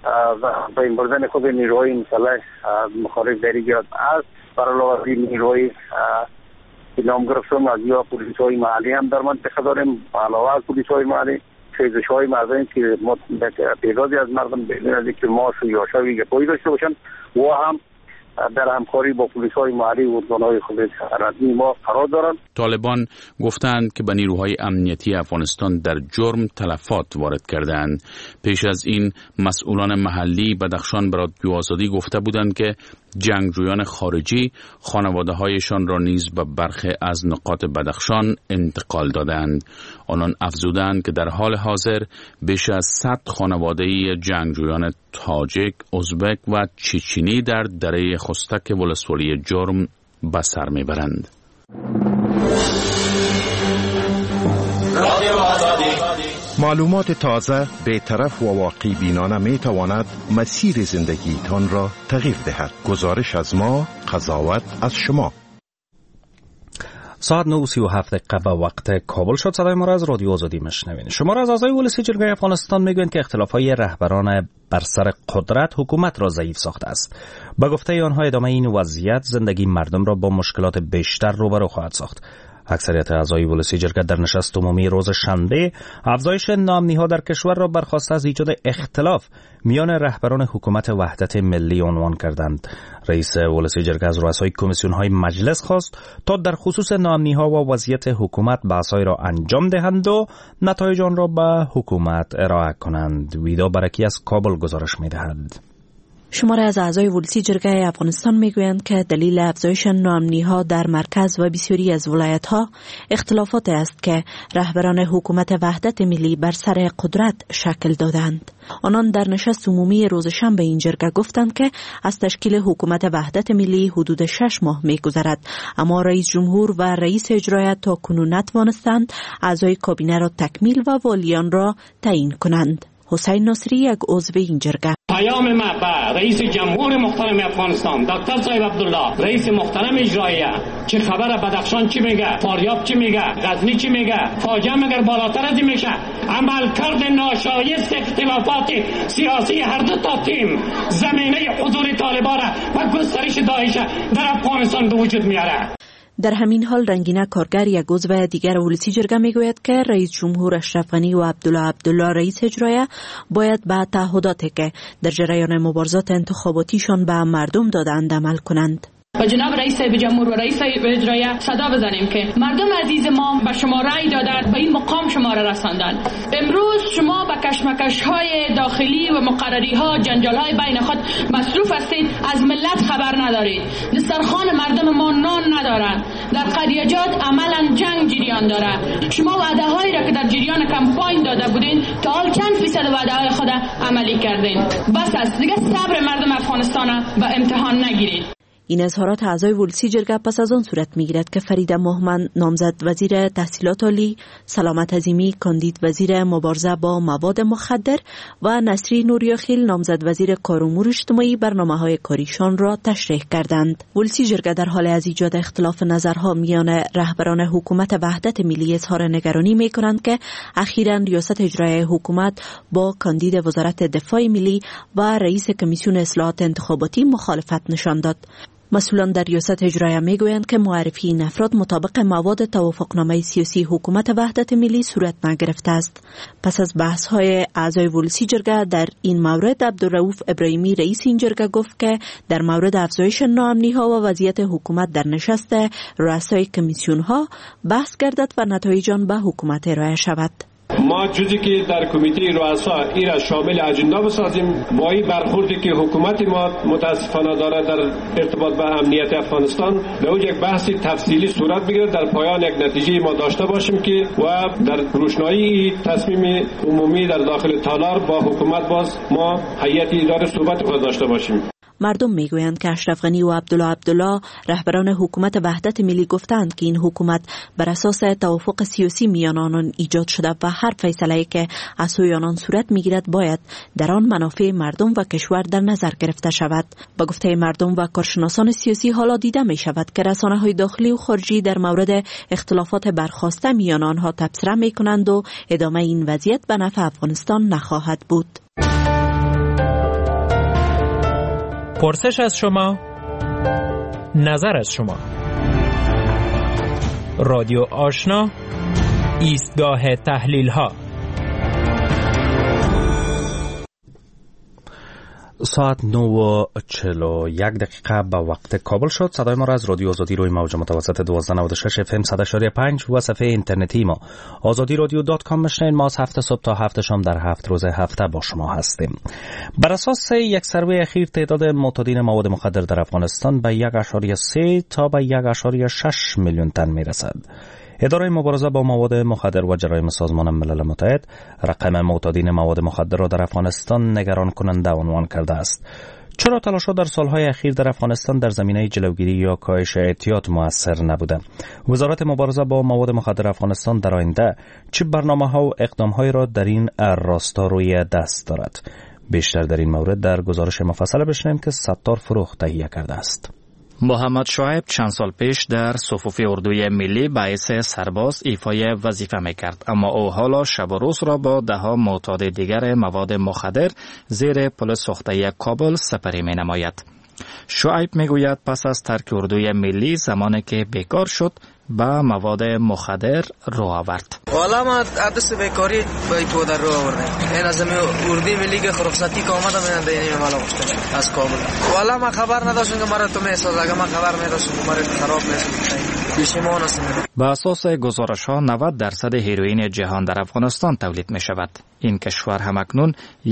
و این بردن خود نیروهای مسلح مخالف درگیری است. برای نیروهای نام گرفتم از یا پلیس‌های محلی هم در منطقه داریم، علاوه از پلیس‌های محلی سیزش‌های مردمی که تعدادی از مردم بدون از اینکه معاش یا شوی پایی داشته باشند و هم در همکاری با پلیس‌های محلی و ارگان‌های خود رسمی ما قرار دارند. طالبان گفتند که به نیروهای امنیتی افغانستان در جرم تلفات وارد کردند. پیش از این مسئولان محلی بدخشان به رادیو آزادی گفته بودند که جنگجویان خارجی خانواده‌هایشان را نیز به برخی از نقاط بدخشان انتقال دادند. آنان افزودند که در حال حاضر بیش از 100 خانواده جنگجویان تاجیک، ازبک و چچنی در دره خستک ولسوالی جرم به سر میبرند. معلومات تازه، بی‌طرف و واقعی بینانه می تواند مسیر زندگیتان را تغییر دهد. گزارش از ما، قضاوت از شما. ساعت 9:37 به وقت کابل شد. صدای ما را از رادیو آزادی میشنوید. شما را از اعضای ولسی جرگه افغانستان میگویند که اختلاف‌های رهبران بر سر قدرت حکومت را ضعیف ساخته است. به گفته آنها ادامه این وضعیت زندگی مردم را با مشکلات بیشتر روبرو خواهد ساخت. اکثریت اعضای ولسی جرگه در نشست عمومی روز شنبه افزایش ناامنی‌ها در کشور را برخواسته از ایجاد اختلاف میان رهبران حکومت وحدت ملی عنوان کردند. رئیس ولسی جرگه از رؤسای کمیسیون‌های مجلس خواست تا در خصوص ناامنی‌ها و وضعیت حکومت بحث‌هایی را انجام دهند و نتایج آن را به حکومت ارائه کنند. ویدا برکی از کابل گزارش می‌دهد. شماره از اعضای ولسی جرگه افغانستان میگویند که دلیل افزایش ناامنی‌ها در مرکز و بسیاری از ولایت‌ها اختلافات است که رهبران حکومت وحدت ملی بر سر قدرت شکل دادند. آنان در نشست عمومی روز شنبه این جرگه گفتند که از تشکیل حکومت وحدت ملی حدود 6 ماه می‌گذرد، اما رئیس جمهور و رئیس اجرایی تا کنون نتوانستند اعضای کابینه را تکمیل و والیان را تعیین کنند. حسین ناصری یک عضو این جرگه: پیام ما به رئیس جمهور محترم افغانستان دکتر صاحب عبدالله، رئیس محترم اجراییه، چه خبر بدخشان چی میگه، فاریاب چی میگه، غزنی چی میگه، فاجعه مگر بالاتر از این میشه؟ عملکرد ناشایست اختلافات سیاسی هر دو تا تیم زمینه حضور طالبان و گسترش داعش در افغانستان به وجود میاره. در همین حال رنگینه کارگر یک عضو دیگر ولسی جرگه میگوید که رئیس جمهور اشرف غنی و عبدالله رئیس اجرایه باید به تعهداتی که در جریان مبارزات انتخاباتیشان به مردم دادند عمل کنند. و جناب رئیس جمهور و رئیس اجرایه صدا بزنیم که مردم عزیز ما به شما رأی دادند، به این مقام شما را رساندند. امروز شما به کشمکش‌های داخلی و مقرری‌ها، جنجال‌های بین خود مصروف هستید، از ملت خبر ندارید. دسترخوان مردم ما نان ندارند. در قریجات عملاً جنگ جریان دارد. شما وعده‌هایی را که در جریان کمپاین داده بودین تا حال چند فیصد وعده‌های خود عملی کردین؟ بس است، دیگه صبر مردم افغانستان به امتحان نگیرید. این اظهارات اعضای ولسی جرگه پس از آن صورت میگیرد که فریده مهمن نامزد وزیر تحصیلات عالی، سلامت عظیمی کاندید وزیر مبارزه با مواد مخدر و نصری نوریاخیل نامزد وزیر کار و امور اجتماعی برنامه‌های کاریشان را تشریح کردند. ولسی جرگه در حال از ایجاد اختلاف نظرها میان رهبران حکومت وحدت ملی اظهار نگرانی میکنند که اخیراً ریاست اجرایی حکومت با کاندید وزارت دفاع ملی و رئیس کمیسیون اصلاحات انتخاباتی مخالفت نشان داد. مسئولان در ریاست اجرایی میگویند که معرفی این افراد مطابق مواد توافقنامه سیاسی حکومت وحدت ملی صورت نگرفته است. پس از بحث‌های اعضای ولسی جرگه در این مورد، عبدالرؤوف ابراهیمی رئیس این جرگه گفت که در مورد افزایش ناامنی‌ها و وضعیت حکومت در نشست رؤسای کمیسیون‌ها بحث گردد و نتایج آن به حکومت ارائه شود. ما جزی که در کمیته رؤسا این را شامل اجندا بسازیم، با این برخوردی که حکومت ما متاسفانه داره در ارتباط با امنیت افغانستان، به اون یک بحث تفصیلی صورت بگیرد، در پایان یک نتیجه ما داشته باشیم که و در روشنایی تصمیم عمومی در داخل تالار با حکومت باز ما هیئت اداره صحبت خود داشته باشیم. مردم میگویند که اشرف غنی و عبدالله رهبران حکومت وحدت ملی گفتند که این حکومت بر اساس توافق سیاسی میان آنان ایجاد شده و هر فیصله‌ای که از سوی آنان صورت میگیرد باید در آن منافع مردم و کشور در نظر گرفته شود. با گفته مردم و کارشناسان سیاسی حالا دیده می شود که رسانه‌های داخلی و خارجی در مورد اختلافات برخاسته میان آنها تبصره میکنند و ادامه این وضعیت به نفع افغانستان نخواهد بود. پرسش از شما، نظر از شما. رادیو آشنا، ایستگاه تحلیل ها. ساعت 9:41 به وقت کابل شد. صدای ما را از رادیو آزادی روی موج متوسط 1296 FM 100.5 و صفحه اینترنتی ما azadiradio.com میشنوید. ما از 7 صبح تا 7 شام در 7 روز هفته با شما هستیم. بر اساس یک سروی اخیر تعداد معتادین مواد مخدر در افغانستان به 1.3 تا به 1.6 میلیون تن میرسد. اداره مبارزه با مواد مخدر و جرایم سازمان ملل متحد رقم معتادین مواد مخدر را در افغانستان نگران کننده عنوان کرده است. چرا تلاش‌ها در سالهای اخیر در افغانستان در زمینه جلوگیری یا کاهش اعتیاد مؤثر نبوده؟ وزارت مبارزه با مواد مخدر افغانستان در آینده چه برنامه‌ها و اقدام‌هایی را در این راستا روی دست دارد؟ بیشتر در این مورد در گزارش مفصل بشنویم که ستار فروخ تهیه کرده است. محمد شعیب چند سال پیش در صفوف اردوی ملی باعث سرباز ایفای وظیفه میکرد، اما او حالا شب و روز را با ده‌ها معتاد دیگر مواد مخدر زیر پل سوخته کابل سپری می نماید. شعیب میگوید پس از ترک اردوی ملی زمانی که بیکار شد با مواد مخدر رو آورد. والا ما عدس بیکاری با در رو آوردیم. این از اردوی ملی که رخصتی که آمدم من دینیم مالا گفتم از کابل. والا ما خبر نداشتم که مرا تو میساز، اگه ما خبر نداشتم که مرا خراب میساز. پیشمان است. با اساس گزارش ها 90% هیروئین جهان در افغانستان تولید می شود. این کشور همکنون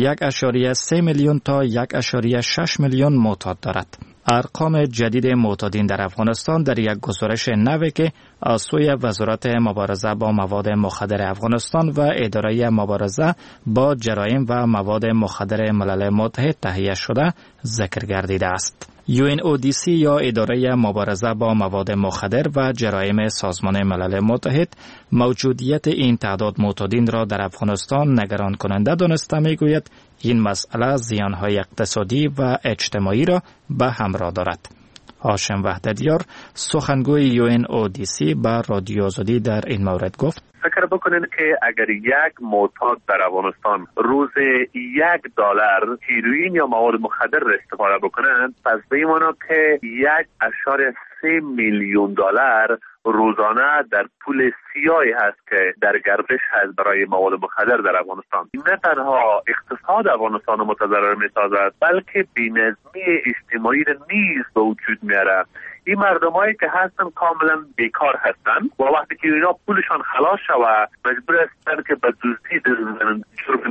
1.3 میلیون تا 1.6 میلیون معتاد دارد. ارقام جدید معتادین در افغانستان در یک گزارش نوی که از سوی وزارت مبارزه با مواد مخدر افغانستان و اداره مبارزه با جرایم و مواد مخدر ملل متحد تهیه شده ذکر گردیده است. UNODC یا اداره مبارزه با مواد مخدر و جرایم سازمان ملل متحد موجودیت این تعداد معتادین را در افغانستان نگران کننده دانسته میگوید این مسئله زیانهای اقتصادی و اجتماعی را به همراه دارد. هاشم وحدتیار سخنگوی UNODC به رادیو آزادی در این مورد گفت: فکر بکنین که اگر یک معتاد در افغانستان روز $1 هیروئین یا مواد مخدر را استفاده بکنند، پس به این معنا که 3 میلیون دلار روزانه در پول سیاهی هست که در گردش هست برای مواد مخدر در افغانستان. نه تنها اقتصاد افغانستان متضرر می‌سازد، بلکه بی‌نظمی اجتماعی نیز به وجود میاره. این مردمایی که هستن کاملا بیکار هستن و وقتی که اینا پولشان خلاص شود مجبور هستن که به دزدی جرم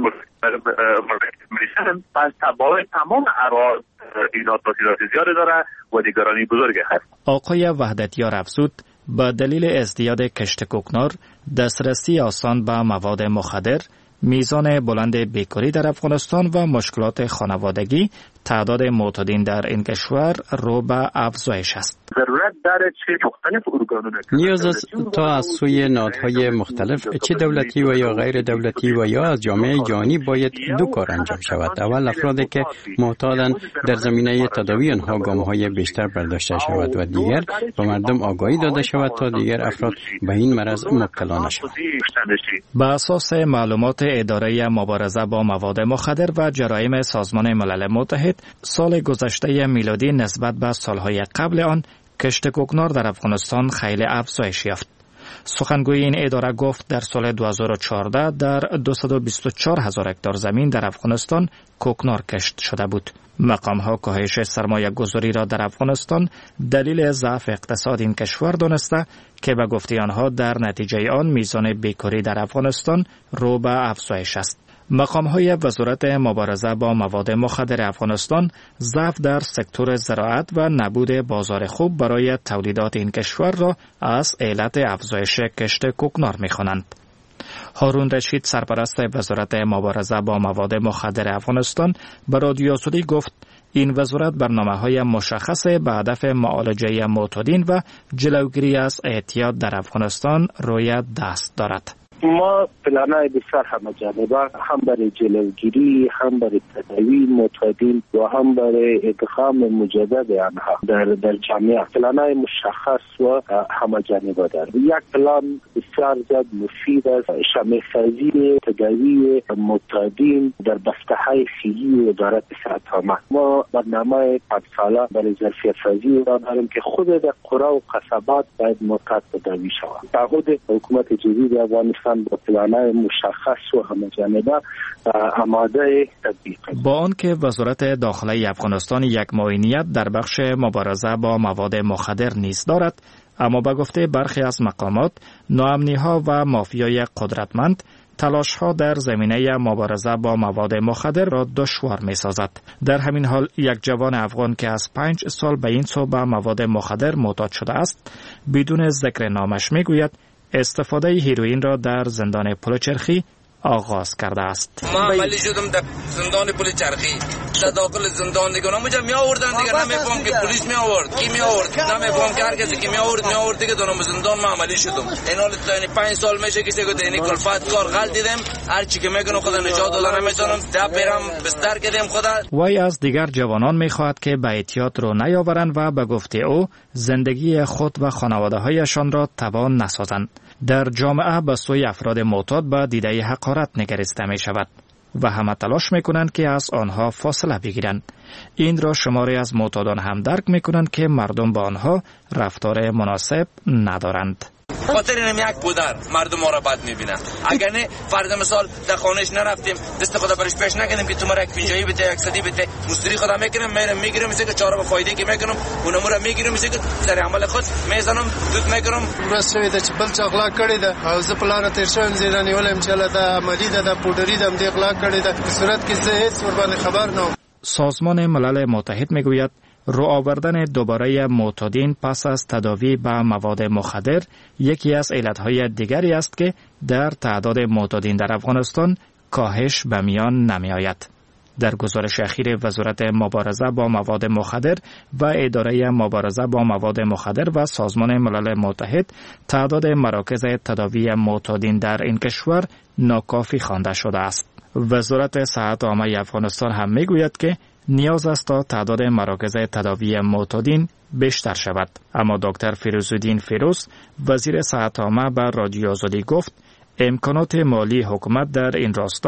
مرتکب میشن، پس تبعات تمام اراضی اینا تاثیرات زیاده داره و نگرانی بزرگی هست. آقای وحدتیار افزود با دلیل ازدیاد کشت کوکنار، دسترسی آسان به مواد مخدر، میزان بلند بیکاری در افغانستان و مشکلات خانوادگی، تعداد معتادین در این کشور رو به افزایش است. ضرورت داره چه مختلف ارگانونه نیاز است تا از سوی نهادهای مختلف چه دولتی و یا غیر دولتی و یا از جامعه جهانی باید دو کار انجام شود. اول افرادی که معتادند در زمینه تداوی آنها گام‌های بیشتر برداشته شود و دیگر به مردم آگاهی داده شود تا دیگر افراد به این مرض مبتلا نشوند. بر اساس معلومات اداره مبارزه با مواد مخدر و جرایم سازمان ملل متحد، سال گذشته میلادی نسبت به سالهای قبل آن کشت کوکنار در افغانستان خیلی افزایش یافت. سخنگوی این اداره گفت در سال 2014 در 224,000 هکتار زمین در افغانستان کوکنار کشت شده بود. مقام‌ها کاهش سرمایه گذاری را در افغانستان دلیل ضعف اقتصاد این کشور دانسته که به گفته آنها در نتیجه آن میزان بیکاری در افغانستان رو به افزایش است. مقام‌های وزارت مبارزه با مواد مخدر افغانستان ضعف در سکتور زراعت و نبود بازار خوب برای تولیدات این کشور را از علت افزایش کشت کوکنار می‌خوانند. هارون رشید سرپرست وزارت مبارزه با مواد مخدر افغانستان به رادیو سعودی گفت این وزارت برنامه‌های مشخص به هدف معالجه معتادین و جلوگیری از اعتیاد در افغانستان روی دست دارد. ما پلان‌های بسیار همه‌جانبه هم برای جلوگیری، هم برای تداوی معتادین و هم برای ادغام مجدد آنها در جامعه پلان‌های مشخص و همه‌جانبه دارد. یک پلان بسیار زیاد مفید است، شامل‌سازی تداوی معتادین در بسته‌های فعلی وزارت صحت عامه. ما برنامه 5 ساله برای ظرفیت‌سازی داریم که خود در قرى و قصبات باید معتاد تداوی شود. تعهد حکومت جدید افغانستان با پلان‌های مشخص و همه‌جانبه آماده تطبیق است. با آنکه وزارت داخلی افغانستان یک معاونیت در بخش مبارزه با مواد مخدر نیز دارد، اما به گفته برخی از مقامات ناامنی‌ها و مافیای قدرتمند تلاش‌ها در زمینه مبارزه با مواد مخدر را دشوار می‌سازد. در همین حال یک جوان افغان که از 5 سال به این سو به مواد مخدر معتاد شده است، بدون ذکر نامش می‌گوید استفاده هیروئین را در زندان پلچرخی آغاز کرده است. ما عملی شدم در زندان پلچرخی، در داخل زندان دیگه اونجا می آوردن دیگه، نمیفهم که پلیس می آورد کی می آورد، نمیفهم که هر کسی که می آورد دیگه دونم زندان ما عملی شدم. این حال تا 5 سال میشه که اینی کلفت کار غلط دیدم، هر چی که میکنم خدا نجات دادن نمیتونم، تا برم بستر کردم خدا. وای از دیگر جوانان میخواهد که به اعتیاد رو نیاورند و به گفته او زندگی خود و خانواده هایشان را توان نسازند. در جامعه به سوی افراد معتاد به دیده حقارت نگریسته می شود و همه تلاش می کنند که از آنها فاصله بگیرند. این را شماری از معتادان هم درک می کنند که مردم با آنها رفتار مناسب ندارند. خاطر اینم یک پدر مردم ما را بد میبینن. اگر نه فرض مثال در خانهش نرفتیم، دست خدا برش پیش نکردیم که تو مرا یک پنجایی بده، یک صدی بده، مستری خدا میکنم، میگیرم مثل که چهار با فایده که میکنم، اونم را میگیرم مثل که سر عمل خود میزنم، دود میکنم. راست شوی د بل چا اخلاق کړی دا او زه په لار تیر شوم زیرا نیولم چې له د عملی د پودری د اخلاق کړی دا په صورت کې زه هیڅ ور باندې خبر نه. سازمان ملل متحد میگوید رو آوردن دوباره معتادین پس از تداوی با مواد مخدر یکی از علتهای دیگری است که در تعداد معتادین در افغانستان کاهش به میان نمی آید. در گزارش اخیر وزارت مبارزه با مواد مخدر و اداره مبارزه با مواد مخدر و سازمان ملل متحد تعداد مراکز تداوی معتادین در این کشور ناکافی خوانده شده است. وزارت صحت عامه افغانستان هم میگوید که نیاز است تا تعداد مراکز تداوی معتادین بیشتر شود. اما دکتر فیروزالدین فیروز وزیر صحت عامه به رادیو آزادی گفت امکانات مالی حکومت در این راستا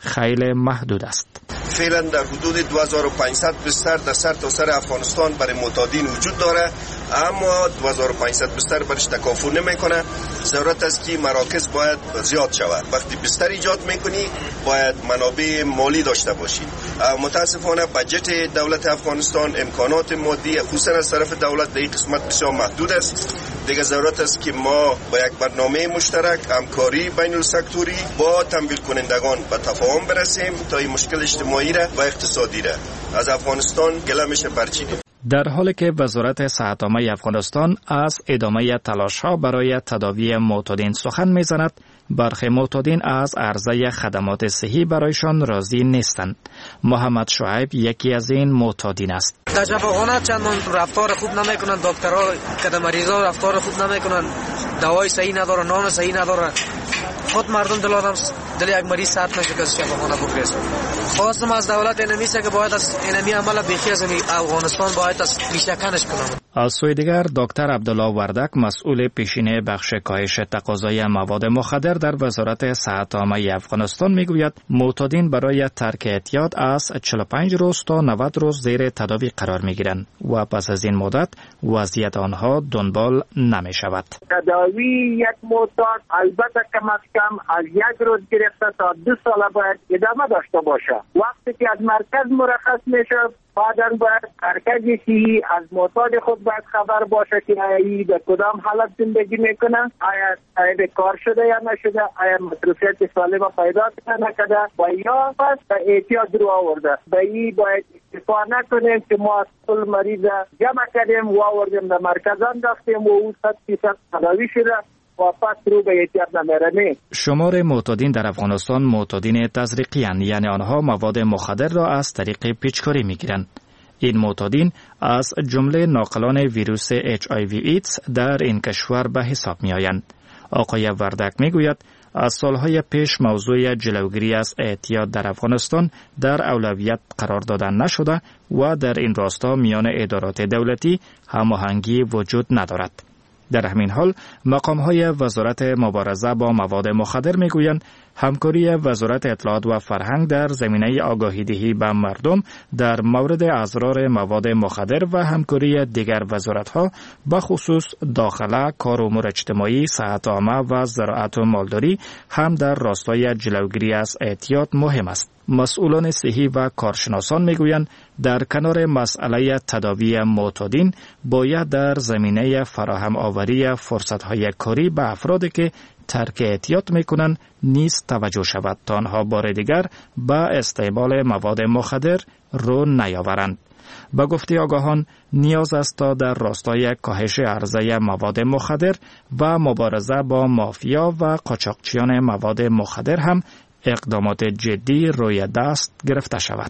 خیلی محدود است. فعلا در حدود 2500 بستر در سرتاسر افغانستان برای معتادین وجود داره، اما 2500 بستر برش تکافل نمیکنه. ضرورت است که مراکز باید زیاد شود. وقتی بستر ایجاد میکنی باید منابع مالی داشته باشی. متاسفانه بجت دولت افغانستان، امکانات مادی خصوصا از طرف دولت در این قسمت بسیار محدود است. دیگه ضرورت است که ما با یک برنامه مشترک، همکاری بین السکتوری با تمویل کنندگان به تفاهم برسیم تا این مشکل اجتماعی را و اقتصادی را از افغانستان گله میشه برچیدیم. در حالی که وزارت صحت عامه افغانستان از ادامه تلاش‌ها برای تداوی معتادین سخن می‌زند، برخی معتادین از عرضه خدمات صحی برایشان راضی نیستند. محمد شعیب یکی از این معتادین است. در شفاخانه چندان رفتار خوب نمیکنن، دکترها که مریضا رفتار خوب نمیکنن، دوای صحیح نداره، نان صحیح نداره. خود مردم دل یک مریض سرد نشه که از شفاخانه بفرستن. خواستم از دولت اینمیسه که باید از اینمی عمل بیخی از افغانستان باید از پیشکنش کنم. از سوی دیگر دکتر عبدالله وردک مسئول پیشینه بخش کاهش تقاضای مواد مخدر در وزارت صحت عامه افغانستان میگوید معتادین برای ترک اعتیاد از 45 روز تا 90 روز زیر تداوی قرار میگیرند و پس از این مدت وضعیت آنها دنبال نمی شود. تداوی یک معتاد البته کم از کم از 1 روز گرفته تا 2 سال باید ادامه داشته باشه. وقتی که از مرکز مرخص میشه بعداً باید مرکز صحی از معتاد خود باید خبر باشه که آیا به کدام حالت زندگی میکنه، آیا کار شده یا نشده، آیا مصروفیت سالم پیدا نکرده و یا پس به اعتیاد رو آورده. به این باید اکتفا نکنیم که ما کل مریض جمع کردیم و آوردیم در مرکز انداختیم و او 100% تداوی شده و پس رو به اعتیاد نمیرمه. شمار معتادین در افغانستان معتادین تزریقی اند، یعنی آنها مواد مخدر را از طریق پیچکاری میگیرند. این معتادین از جمله ناقلان ویروس HIV ایدز در این کشور به حساب می آیند. آقای وردک می گوید از سالهای پیش موضوع جلوگیری از اعتیاد در افغانستان در اولویت قرار دادن نشده و در این راستا میان ادارات دولتی هماهنگی وجود ندارد. در همین حال مقام‌های وزارت مبارزه با مواد مخدر میگویند همکاری وزارت اطلاعات و فرهنگ در زمینه آگاهی دهی به مردم در مورد اضرار مواد مخدر و همکاری دیگر وزارت‌ها به خصوص داخله، کار و امور اجتماعی، صحت عامه و زراعت و مالداری هم در راستای جلوگیری از اعتیاد مهم است. مسئولان صحی و کارشناسان میگویند در کنار مسئله تداوی معتادین باید در زمینه فراهم آوری فرصت‌های کاری به افرادی که ترک اعتیاد میکنند نیز توجه شود تا آنها بار دیگر به استعمال مواد مخدر رو نیاورند. به گفته آگاهان نیاز است تا در راستای کاهش عرضه مواد مخدر و مبارزه با مافیا و قاچاقچیان مواد مخدر هم اقدامات جدی روی دست گرفته شود.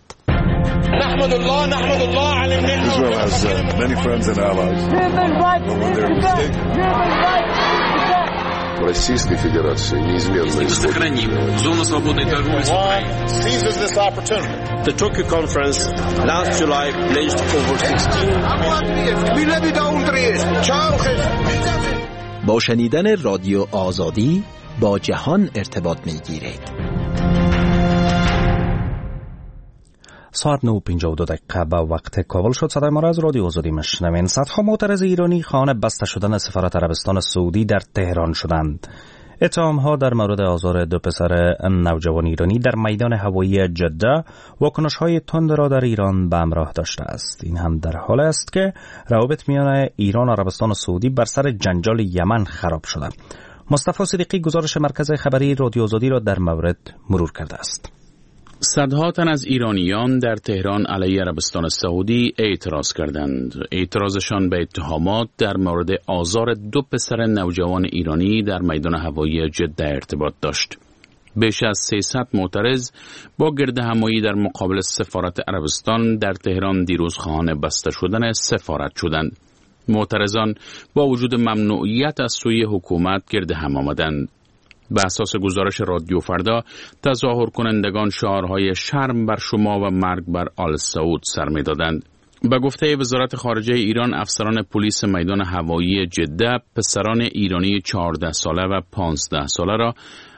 نحمد الله على Israel has many friends and allies. When they're mistaken. Российской Федерации неизменно сохраним зону свободной торговли с Украиной. Seizes this opportunity. The Tokyo conference last July pledged over 16. با شنیدن رادیو آزادی با جهان ارتباط می‌گیرید. ساعت 9:52 به وقت کابل شد. صدای ما را از رادیو آزادی میشنوین. صدها معترض ایرانی خواهان بسته شدن سفارت عربستان سعودی در تهران شدند. اتهام‌ها در مورد آزار 2 پسر نوجوان ایرانی در میدان هوایی جده واکنش‌های تند را در ایران به همراه داشته است. این هم در حال است که روابط میان ایران و عربستان و سعودی بر سر جنجال یمن خراب شده. مصطفی صدیقی گزارش مرکز خبری رادیو آزادی را در مورد مرور کرده است. صدها تن از ایرانیان در تهران علیه عربستان سعودی اعتراض کردند. اعتراضشان به اتهامات در مورد آزار 2 پسر نوجوان ایرانی در میدان هوایی جده ارتباط داشت. بیش از 300 معترض با گردهمایی در مقابل سفارت عربستان در تهران دیروز خواهان بسته شدن سفارت شدند. معترضان با وجود ممنوعیت از سوی حکومت گردهم آمدند. به اساس گزارش رادیو فردا، تظاهر کنندگان شعارهای شرم بر شما و مرگ بر آل سعود سر می‌دادند. به گفته وزارت خارجه ایران، افسران پلیس میدان هوایی جده پسران ایرانی 14 ساله و 15 ساله را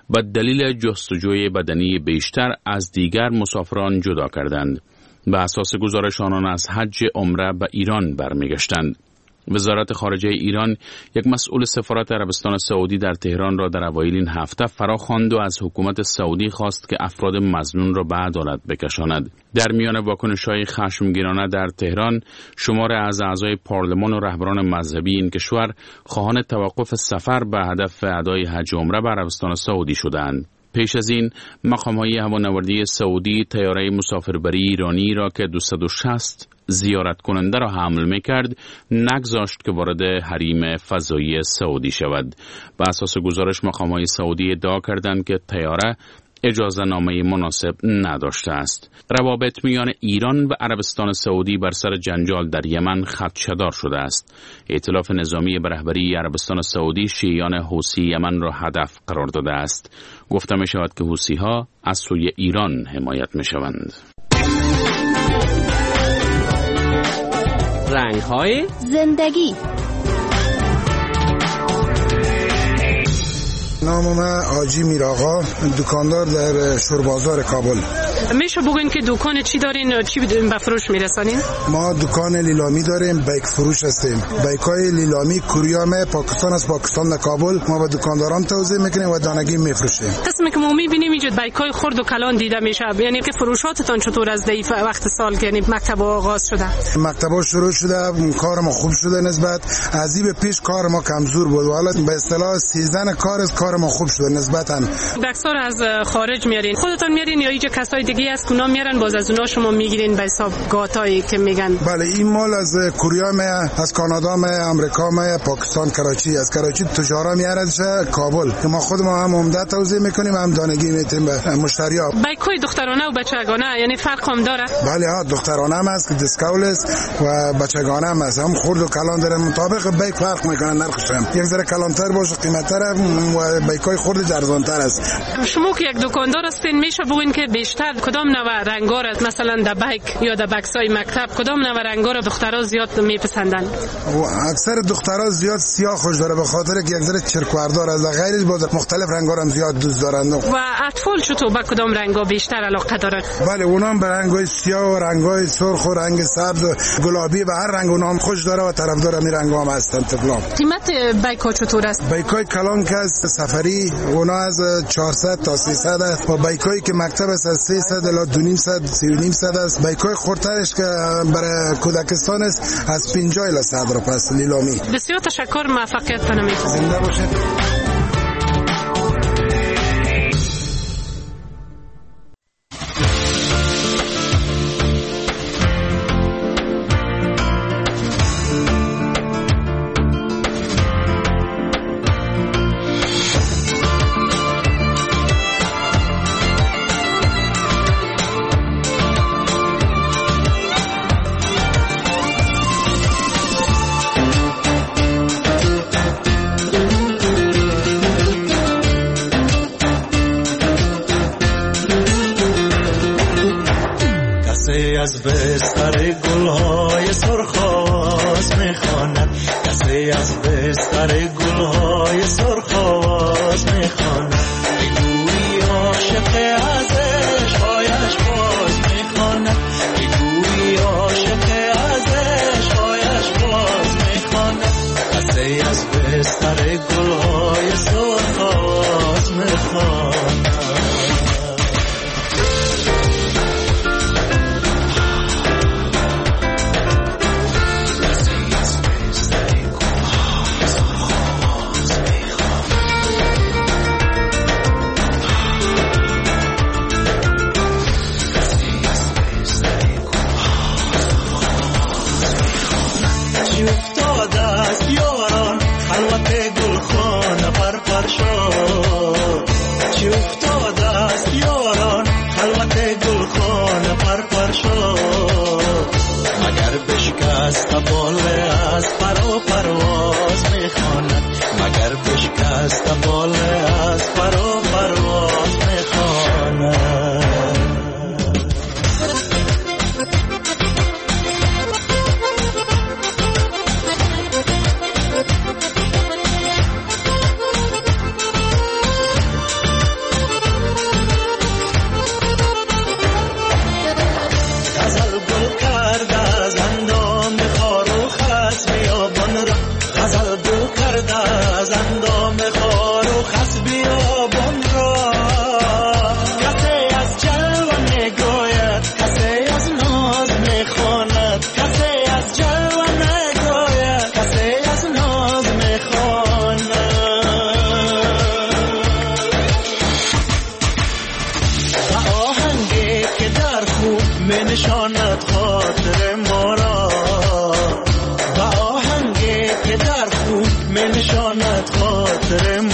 به دلیل جستجوی بدنی بیشتر از دیگر مسافران جدا کردند. به اساس گزارش آنان از حج عمره به ایران برمیگشتند. وزارت خارجه ایران یک مسئول سفارت عربستان سعودی در تهران را در اوایل این هفته فراخواند و از حکومت سعودی خواست که افراد مظنون را به عدالت بکشاند. در میان واکنش‌های خشمگینانه در تهران، شمار از اعضای پارلمان و رهبران مذهبی این کشور خواهان توقف سفر به هدف ادای حج عمره به عربستان سعودی شدند. پیش از این مقام‌های هوانوردی سعودی طیاره مسافربری ایرانی را که 260 زیارت کننده را حمل می‌کرد نگذاشت که وارد حریم فضایی سعودی شود. به اساس گزارش مقام‌های سعودی ادعا کردند که طیاره اجازه نامه مناسب نداشته است. روابط میان ایران و عربستان سعودی بر سر جنجال در یمن خدشه‌دار شده است. ائتلاف نظامی به رهبری عربستان سعودی شیعیان حوثی یمن را هدف قرار داده است. گفته می شود که حوثی‌ها از سوی ایران حمایت می شوند. رنگ‌های زندگی. نام من آجی میراغا، دکاندار در شوربازار کابل. میشه بگوین که دکان چی دارین، چی به فروش میرسانین؟ ما دکان لیلامی داریم، بیک فروش هستیم. بیکای لیلامی کوریام پاکستان از پاکستان کابل ما به دکانداران توزیع میکنیم و دانگی میفروشیم. قسمی که ما میبینیم اینجا بیکای خرد و کلان دیده میشه، یعنی که فروشاتتون چطور از دی وقت سال که یعنی مکتب آغاز شده؟ مکتب شروع شده، کار ما خوب شده نسبت از این به پیش کار ما کمزور بود و حالا به اصطلاح سیزن کار ما خوب شده نسبتاً. بکسار از خارج میارین، خودتون میارین یا اینجا کسای دیگه از اونا میارن باز از اونا شما میگیرین به حساب گاتایی که میگن؟ بله این مال از کره از کانادا امریکا پاکستان کراچی، از کراچی تجارا میارن کابل که ما خود ما هم عمده توزیع میکنیم هم دانگی میتیم به مشتری‌ها. بیکای دخترانه و بچگانه یعنی فرق هم داره؟ بله ها دخترانه هم است که دیسکاول است و بچگانه هم است، هم خرد و کلان داره، مطابق بیک فرق میکنن نرخش هم یک ذره کلانتر باشه قیمت‌تر و بیکای خرد ارزان‌تر است. شما که یک دکاندار هستین میشه بگین که بیشتر کدام نوع رنگا را مثلا در بیک یا در بکسای مکتب کدام نوع رنگا را دخترها زیاد میپسندن؟ اکثر دخترها زیاد سیاه خوش داره به خاطر که یک ذره چرکوردار از غیرش بود، مختلف رنگا هم زیاد دوست دارند. و اطفال چطور به کدام رنگا بیشتر علاقه دارن؟ بله اونها هم به رنگای سیاه و رنگای سرخ و رنگ سبز و گلابی و هر رنگ اونها هم خوش داره و طرفدار می رنگا هم هستن. طفلان قیمت بیکا چطور است؟ بیکای کلان که سفری اونا از 400 تا 300 است و بیکایی که مکتب است از 300 الی 200 300 است. بیکای خردترش که برای کودکستان است از 50 الی 100 رو پس لیلامی. بسیار تشکر، موفقیت کنم. زنده باشید. از بستر گلهای سرخاز میخواند، کسی از بستر گلهای سرخاز میخواند، بگویی عاشق از عشقهایش باز میخواند، بگویی عاشق از عشقهایش باز میخواند، کسی از بستر گلهای سرخاز میخواند. خاطر